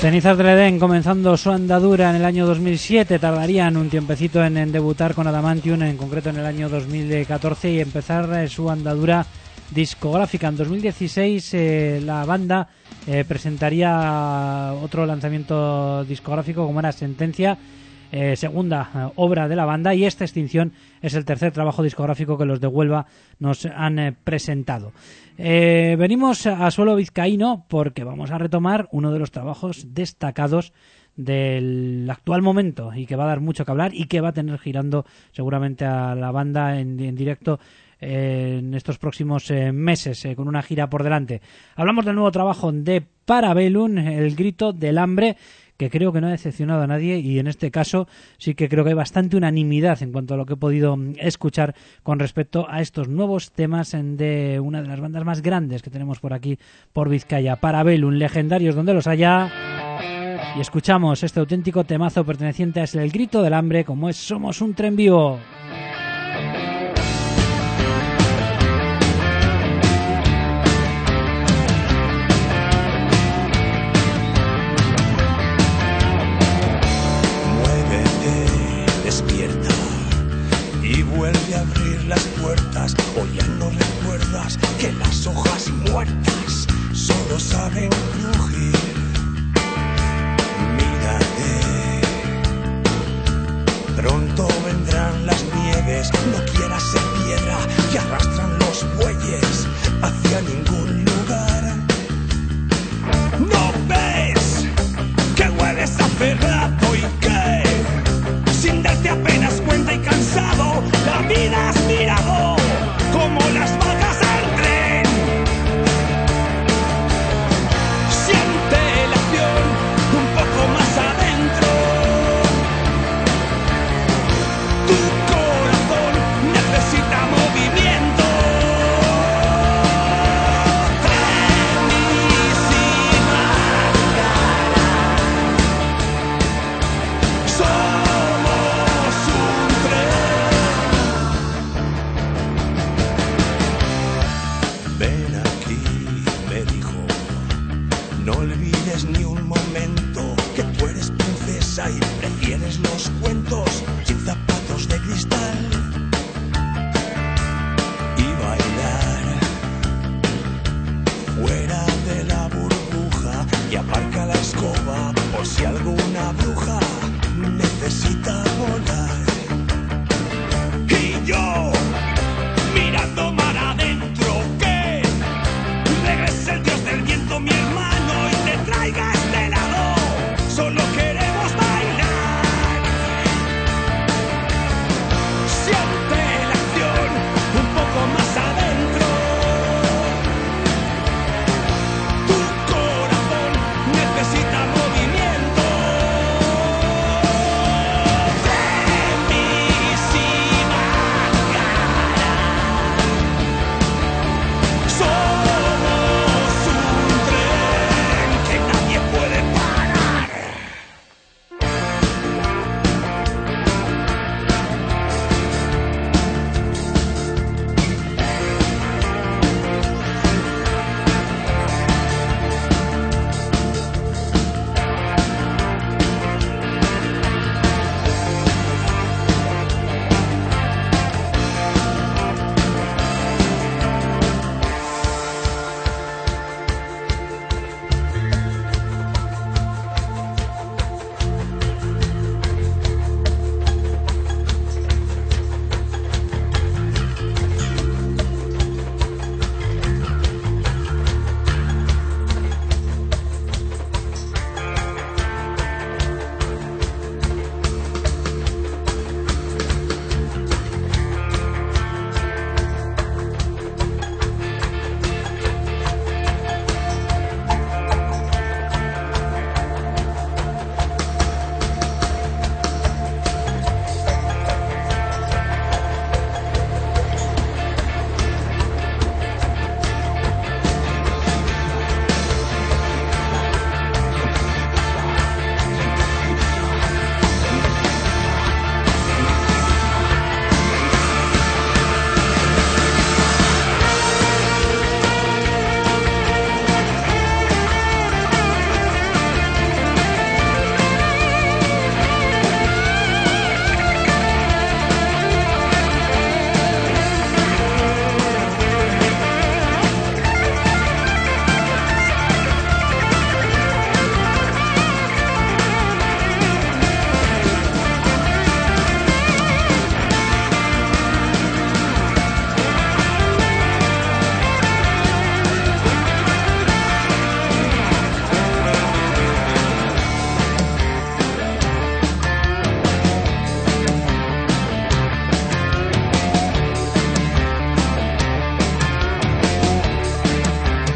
Cenizas del Edén, comenzando su andadura en el año dos mil siete, tardarían un tiempecito en, en debutar con Adamantium, en concreto en el año dos mil catorce, y empezar eh, su andadura discográfica. En dos mil dieciséis eh, la banda eh, presentaría otro lanzamiento discográfico como era Sentencia, eh, segunda eh, obra de la banda, y esta Extinción es el tercer trabajo discográfico que los de Huelva nos han eh, presentado. Eh, venimos a suelo vizcaíno porque vamos a retomar uno de los trabajos destacados del actual momento y que va a dar mucho que hablar y que va a tener girando seguramente a la banda en, en directo eh, en estos próximos eh, meses, eh, con una gira por delante. Hablamos del nuevo trabajo de Parabellum, El grito del hambre, que creo que no ha decepcionado a nadie, y en este caso sí que creo que hay bastante unanimidad en cuanto a lo que he podido escuchar con respecto a estos nuevos temas de una de las bandas más grandes que tenemos por aquí, por Vizcaya, Parabellum, legendarios donde los haya. Y escuchamos este auténtico temazo perteneciente a El grito del hambre, como es Somos un tren vivo. Vuelve a abrir las puertas, o ya no recuerdas que las hojas muertas solo saben crujir. Mírate, pronto vendrán las nieves, no quieras ser piedra que arrastran los bueyes hacia ningún lugar. ¿No ves que hueles a ferrato y que sin darte apenas cuenta y cansado la vida has mirado como las vacas al tren? Siente el avión un poco más adentro.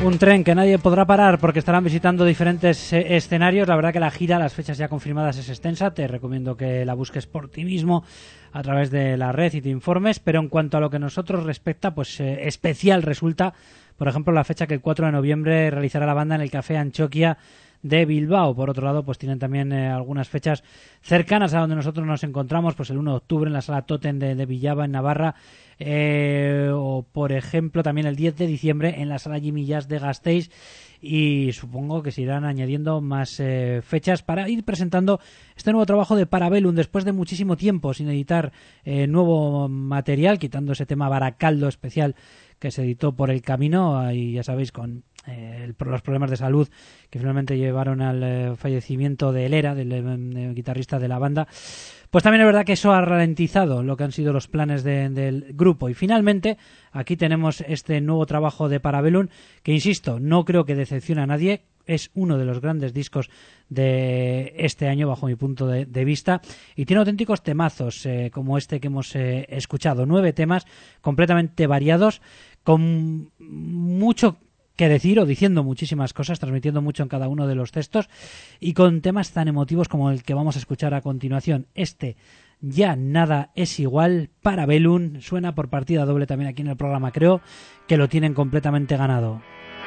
Un tren que nadie podrá parar porque estarán visitando diferentes eh, escenarios. La verdad que la gira, las fechas ya confirmadas, es extensa. Te recomiendo que la busques por ti mismo a través de la red y te informes. Pero en cuanto a lo que a nosotros respecta, pues eh, especial resulta, por ejemplo, la fecha que el cuatro de noviembre realizará la banda en el Café Antxokia de Bilbao. Por otro lado, pues tienen también eh, algunas fechas cercanas a donde nosotros nos encontramos, pues el uno de octubre en la Sala Totem de, de Villava, en Navarra, eh, o por ejemplo también el diez de diciembre en la Sala Jimmy Jazz de Gasteiz, y supongo que se irán añadiendo más eh, fechas para ir presentando este nuevo trabajo de Parabellum después de muchísimo tiempo sin editar eh, nuevo material, quitando ese tema Baracaldo especial que se editó por el camino, y ya sabéis, con eh, el, los problemas de salud que finalmente llevaron al eh, fallecimiento de Helera, del eh, guitarrista de la banda. Pues también es verdad que eso ha ralentizado lo que han sido los planes de, del grupo. Y finalmente, aquí tenemos este nuevo trabajo de Parabellum, que insisto, no creo que decepcione a nadie. Es uno de los grandes discos de este año, bajo mi punto de, de vista, y tiene auténticos temazos, eh, como este que hemos eh, escuchado. Nueve temas completamente variados, con mucho que decir, o diciendo muchísimas cosas, transmitiendo mucho en cada uno de los textos, y con temas tan emotivos como el que vamos a escuchar a continuación. Este, Ya Nada Es Igual, Parabellum, suena por partida doble también aquí en el programa. Creo que lo tienen completamente ganado.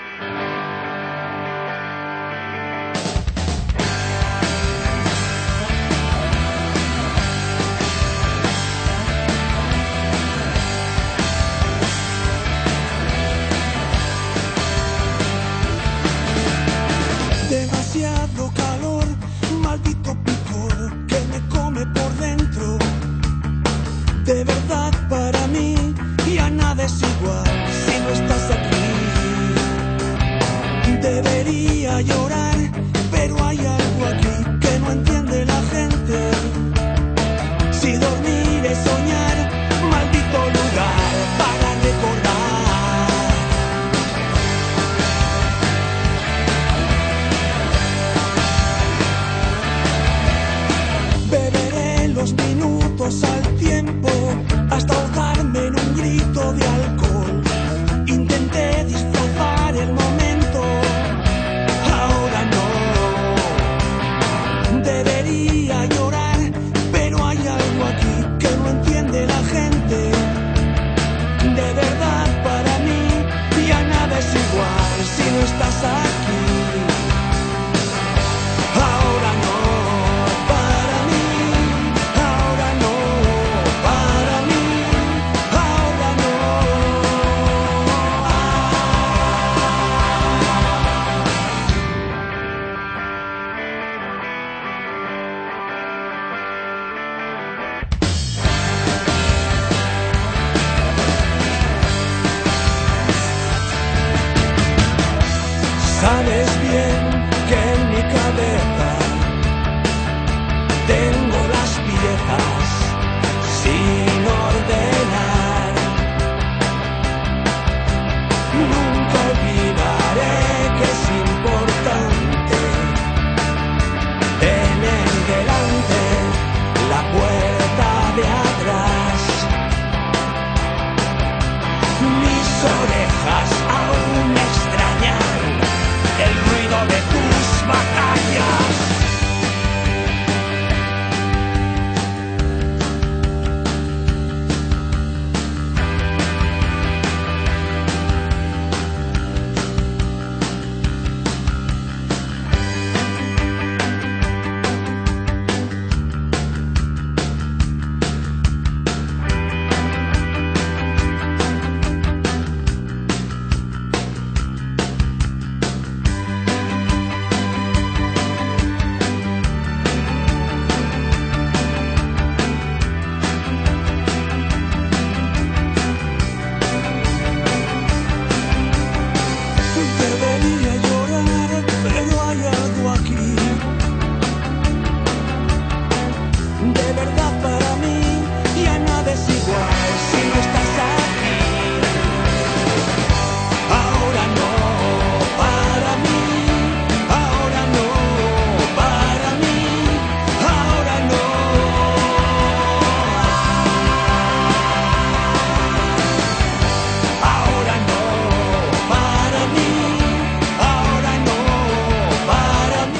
De verdad para mí ya nada es igual si no estás aquí. Debería llorar, pero hay algo aquí que no entiende la gente. Si dormir es soñar, maldito lugar para recordar. Beberé los minutos al tiempo hasta ahogarme en un grito de alcohol. Intenté disfrazar el momento, ahora no. Debería llorar, pero hay algo aquí que no entiendo.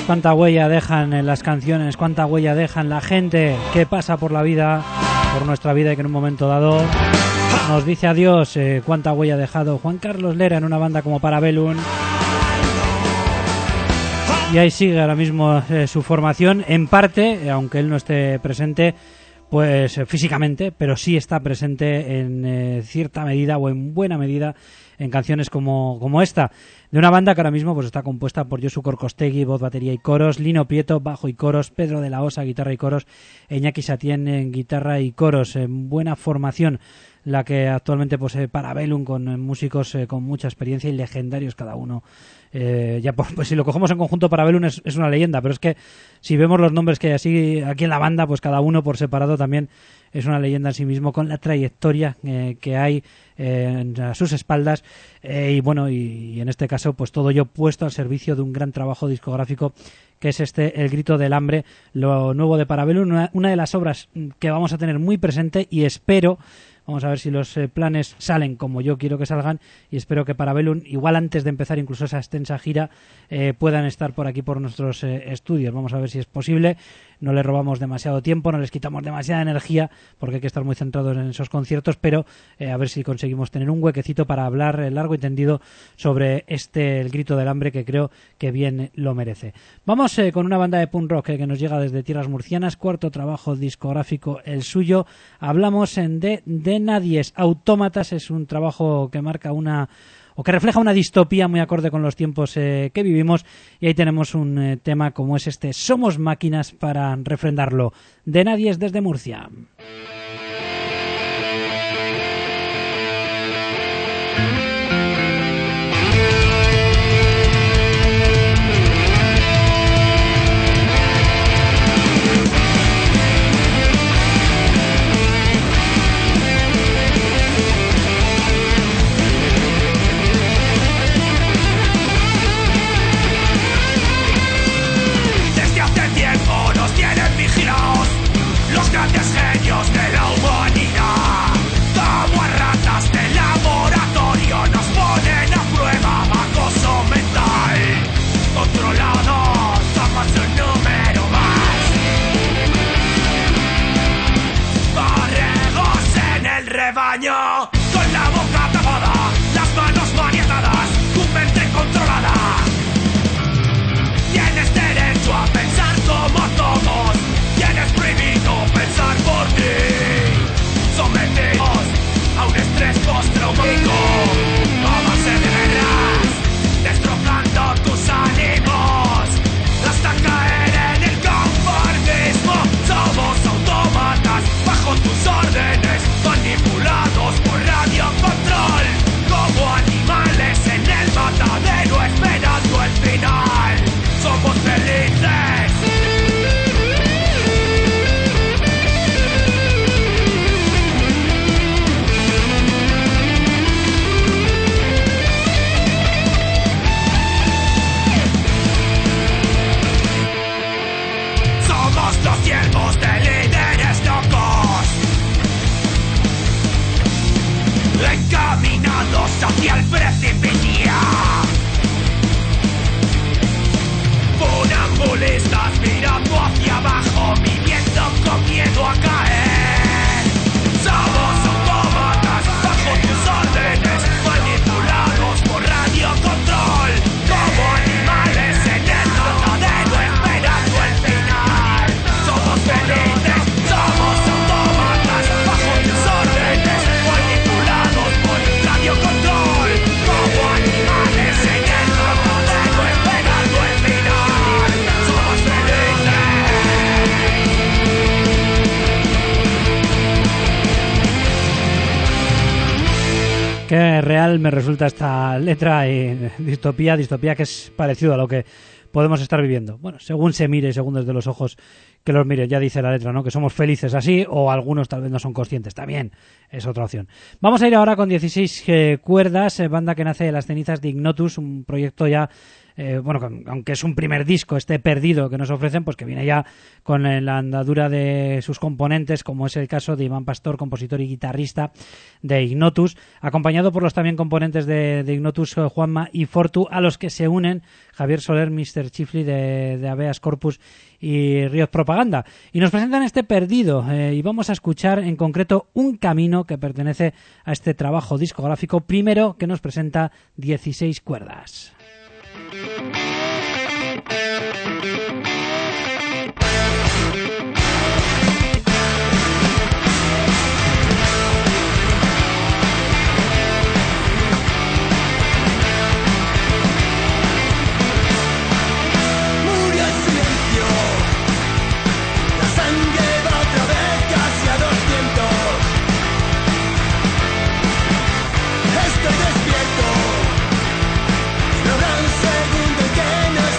cuánta huella dejan en las canciones, cuánta huella dejan la gente que pasa por la vida, por nuestra vida y que en un momento dado nos dice adiós. Eh, cuánta huella ha dejado Juan Carlos Lera en una banda como Parabellum. Y ahí sigue ahora mismo eh, su formación, en parte, aunque él no esté presente, pues eh, físicamente, pero sí está presente en eh, cierta medida o en buena medida en canciones como, como esta, de una banda que ahora mismo pues está compuesta por Josu Korkostegui, voz, batería y coros, Lino Prieto, bajo y coros, Pedro de la Osa, guitarra y coros, e Iñaki Satien en guitarra y coros. En buena formación la que actualmente posee Parabellum, con eh, músicos eh, con mucha experiencia y legendarios cada uno. Eh, ya por, pues si lo cogemos en conjunto, Parabellum es, es una leyenda, pero es que si vemos los nombres que hay así aquí en la banda, pues cada uno por separado también es una leyenda en sí mismo, con la trayectoria eh, que hay eh, a sus espaldas, eh, y bueno, y, y en este caso pues todo ello puesto al servicio de un gran trabajo discográfico que es este El Grito del Hambre, lo nuevo de Parabellum, una, una de las obras que vamos a tener muy presente, y espero, vamos a ver si los eh, planes salen como yo quiero que salgan, y espero que Parabellum, igual antes de empezar incluso esa extensa gira, eh, puedan estar por aquí por nuestros eh, estudios. Vamos a ver si es posible, no les robamos demasiado tiempo, no les quitamos demasiada energía, porque hay que estar muy centrados en esos conciertos, pero eh, a ver si conseguimos tener un huequecito para hablar eh, largo y tendido sobre este El Grito del Hambre, que creo que bien lo merece. Vamos eh, con una banda de punk rock eh, que nos llega desde tierras murcianas, cuarto trabajo discográfico el suyo. Hablamos en de, de Nadies. Autómatas es un trabajo que marca una o que refleja una distopía muy acorde con los tiempos eh, que vivimos, y ahí tenemos un eh, tema como es este Somos Máquinas para refrendarlo. De Nadies desde Murcia. Con la boca tapada, las manos maniatadas, tu mente controlada. Tienes derecho a pensar como todos, tienes prohibido pensar por ti. Sometidos a un estrés postraumático, a base de guerras, destrozando tus ánimos hasta caer en el conformismo. Somos autómatas bajo tus órdenes, manipulados por radio control, como animales en el matadero esperando el final. Somos felices. Somos los siervos de líderes locos, encaminados hacia el precipicio. Funambulistas mirando hacia abajo, viviendo con miedo a caer. Somos autómatas bajo tus órdenes, manipulados por radio control, como animales en el matadero esperando el final. Somos felices, somos autómatas bajo tus órdenes, manipulados por radio control, como animales en el matadero esperando el final. Somos felices. Qué real me resulta esta letra y distopía, distopía que es parecido a lo que podemos estar viviendo. Bueno, según se mire, según desde los ojos que los mire, ya dice la letra, ¿no? Que somos felices así, o algunos tal vez no son conscientes, también es otra opción. Vamos a ir ahora con dieciséis eh, cuerdas, eh, banda que nace de las cenizas de Ignotus, un proyecto ya, eh, bueno, con, aunque es un primer disco, este perdido que nos ofrecen, pues que viene ya con eh, la andadura de sus componentes, como es el caso de Iván Pastor, compositor y guitarrista de Ignotus, acompañado por los también componentes de, de Ignotus, eh, Juanma y Fortu, a los que se unen Javier Soler, míster Chifli de, de Habeas Corpus y Ríos Propaganda. Y nos presentan este perdido eh, y vamos a escuchar en concreto Un Camino que pertenece a este trabajo discográfico primero que nos presenta dieciséis cuerdas. Estoy despierto, no habrá un segundo en que no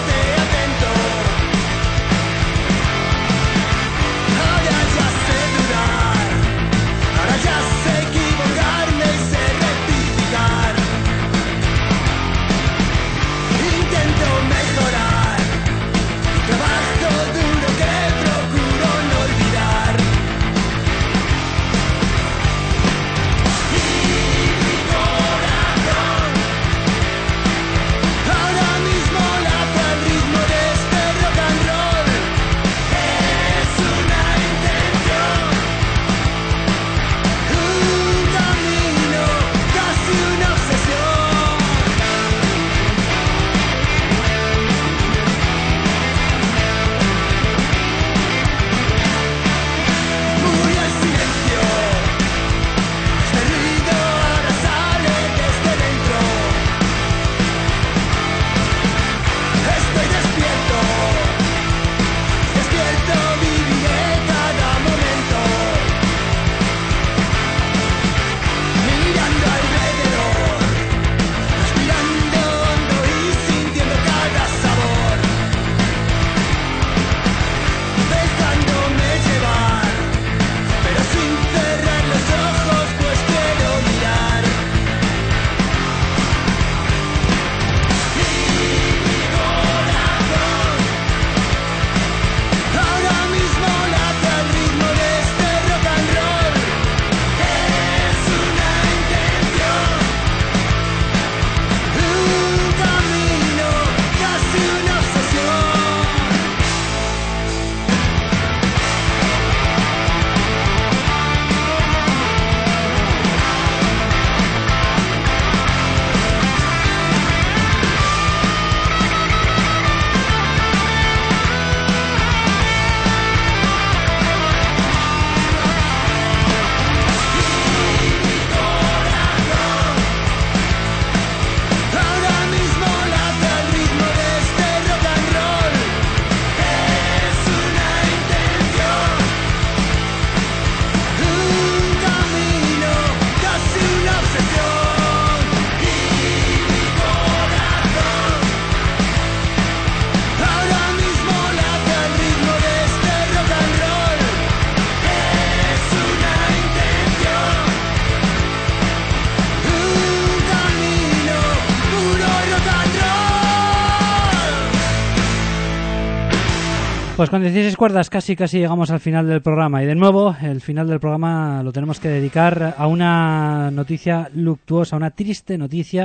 Pues con dieciséis cuerdas casi casi llegamos al final del programa y de nuevo el final del programa lo tenemos que dedicar a una noticia luctuosa, una triste noticia,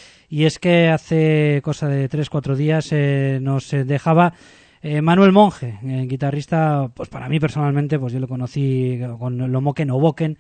y es que hace cosa de tres cuatro días eh, nos dejaba eh, Manuel Monge, eh, guitarrista, pues para mí personalmente, pues yo lo conocí con Lomoken o Boken,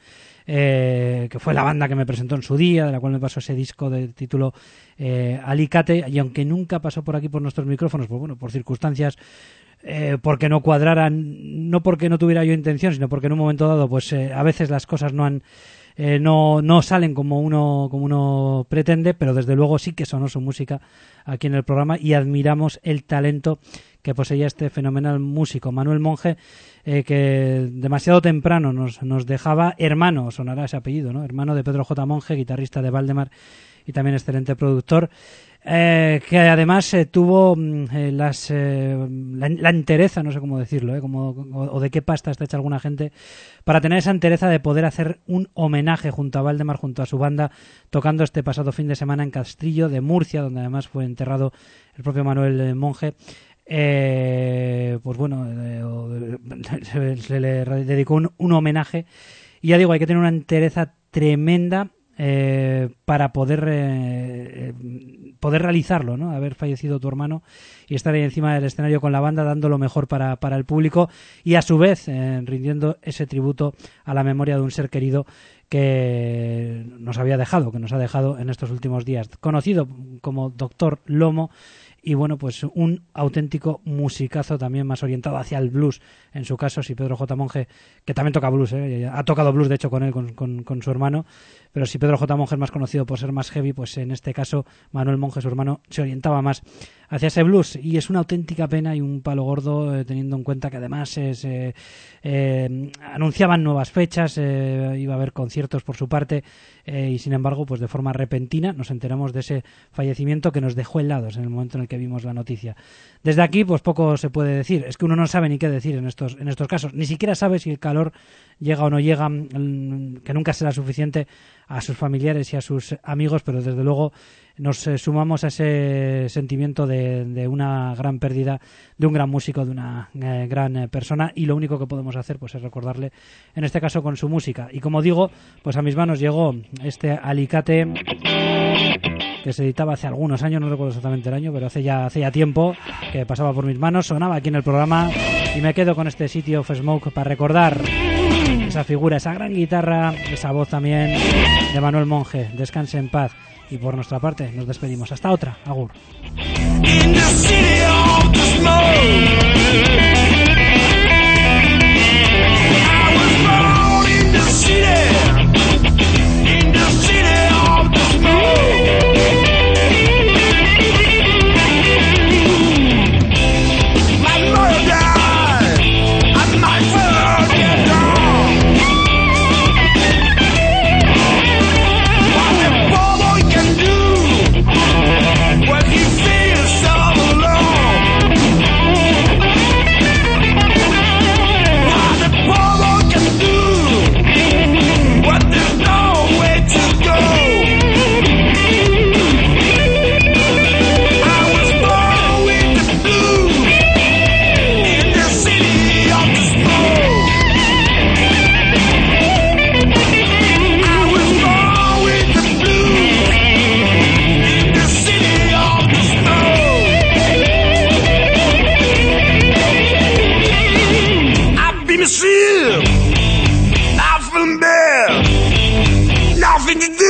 eh, que fue la banda que me presentó en su día, de la cual me pasó ese disco de título eh, Alicate, y aunque nunca pasó por aquí por nuestros micrófonos, pues bueno, por circunstancias, Eh, porque no cuadraran, no porque no tuviera yo intención, sino porque en un momento dado pues eh, a veces las cosas no han eh, no, no salen como uno como uno pretende, pero desde luego sí que sonó su música aquí en el programa y admiramos el talento que poseía este fenomenal músico, Manuel Monge, eh, que demasiado temprano nos, nos dejaba, hermano, sonará ese apellido, ¿no? Hermano de Pedro J. Monge, guitarrista de Valdemar y también excelente productor. Eh, que además eh, tuvo eh, las eh, la, la entereza, no sé cómo decirlo, eh, como, o, o de qué pasta está hecha alguna gente, para tener esa entereza de poder hacer un homenaje junto a Valdemar, junto a su banda, tocando este pasado fin de semana en Castrillo de Murcia, donde además fue enterrado el propio Manuel Monge. Eh, pues bueno, eh, se, se le dedicó un, un homenaje, y ya digo, hay que tener una entereza tremenda Eh, para poder eh, poder realizarlo, ¿no? Haber fallecido tu hermano y estar ahí encima del escenario con la banda dando lo mejor para, para el público, y a su vez eh, rindiendo ese tributo a la memoria de un ser querido que nos había dejado, que nos ha dejado en estos últimos días, conocido como Doctor Lomo. Y bueno, pues un auténtico musicazo, también más orientado hacia el blues, en su caso. Si Pedro J. Monge, que también toca blues, ¿eh? Ha tocado blues de hecho con él, con, con, con su hermano, pero si Pedro J. Monge es más conocido por ser más heavy, pues en este caso Manuel Monge, su hermano, se orientaba más hacia ese blues, y es una auténtica pena y un palo gordo, eh, teniendo en cuenta que además eh, se, eh, anunciaban nuevas fechas, eh, iba a haber conciertos por su parte, eh, y sin embargo, pues de forma repentina nos enteramos de ese fallecimiento que nos dejó helados en el momento en el que vimos la noticia. Desde aquí, pues poco se puede decir, es que uno no sabe ni qué decir en estos, en estos casos, ni siquiera sabe si el calor llega o no llega, que nunca será suficiente a sus familiares y a sus amigos, pero desde luego nos eh, sumamos a ese sentimiento de, de una gran pérdida, de un gran músico, de una eh, gran eh, persona, y lo único que podemos hacer pues es recordarle, en este caso con su música. Y como digo, pues a mis manos llegó este Alicate, que se editaba hace algunos años, no recuerdo exactamente el año, pero hace ya, hace ya tiempo que pasaba por mis manos, sonaba aquí en el programa, y me quedo con este City of Smoke para recordar esa figura, esa gran guitarra, esa voz también de Manuel Monge. Descanse en paz. Y por nuestra parte nos despedimos. Hasta otra. Agur. In the city of the smoke, I was born in the city, in the city of the smoke. My mother died, and my father get gone. What the poor boy can do when he feels all alone. What the poor boy can do when there's no way to go. I was born with the blues in the city of the smoke. I was born with the blues in the city of the smoke. I've been asleep, nothing there, nothing to do.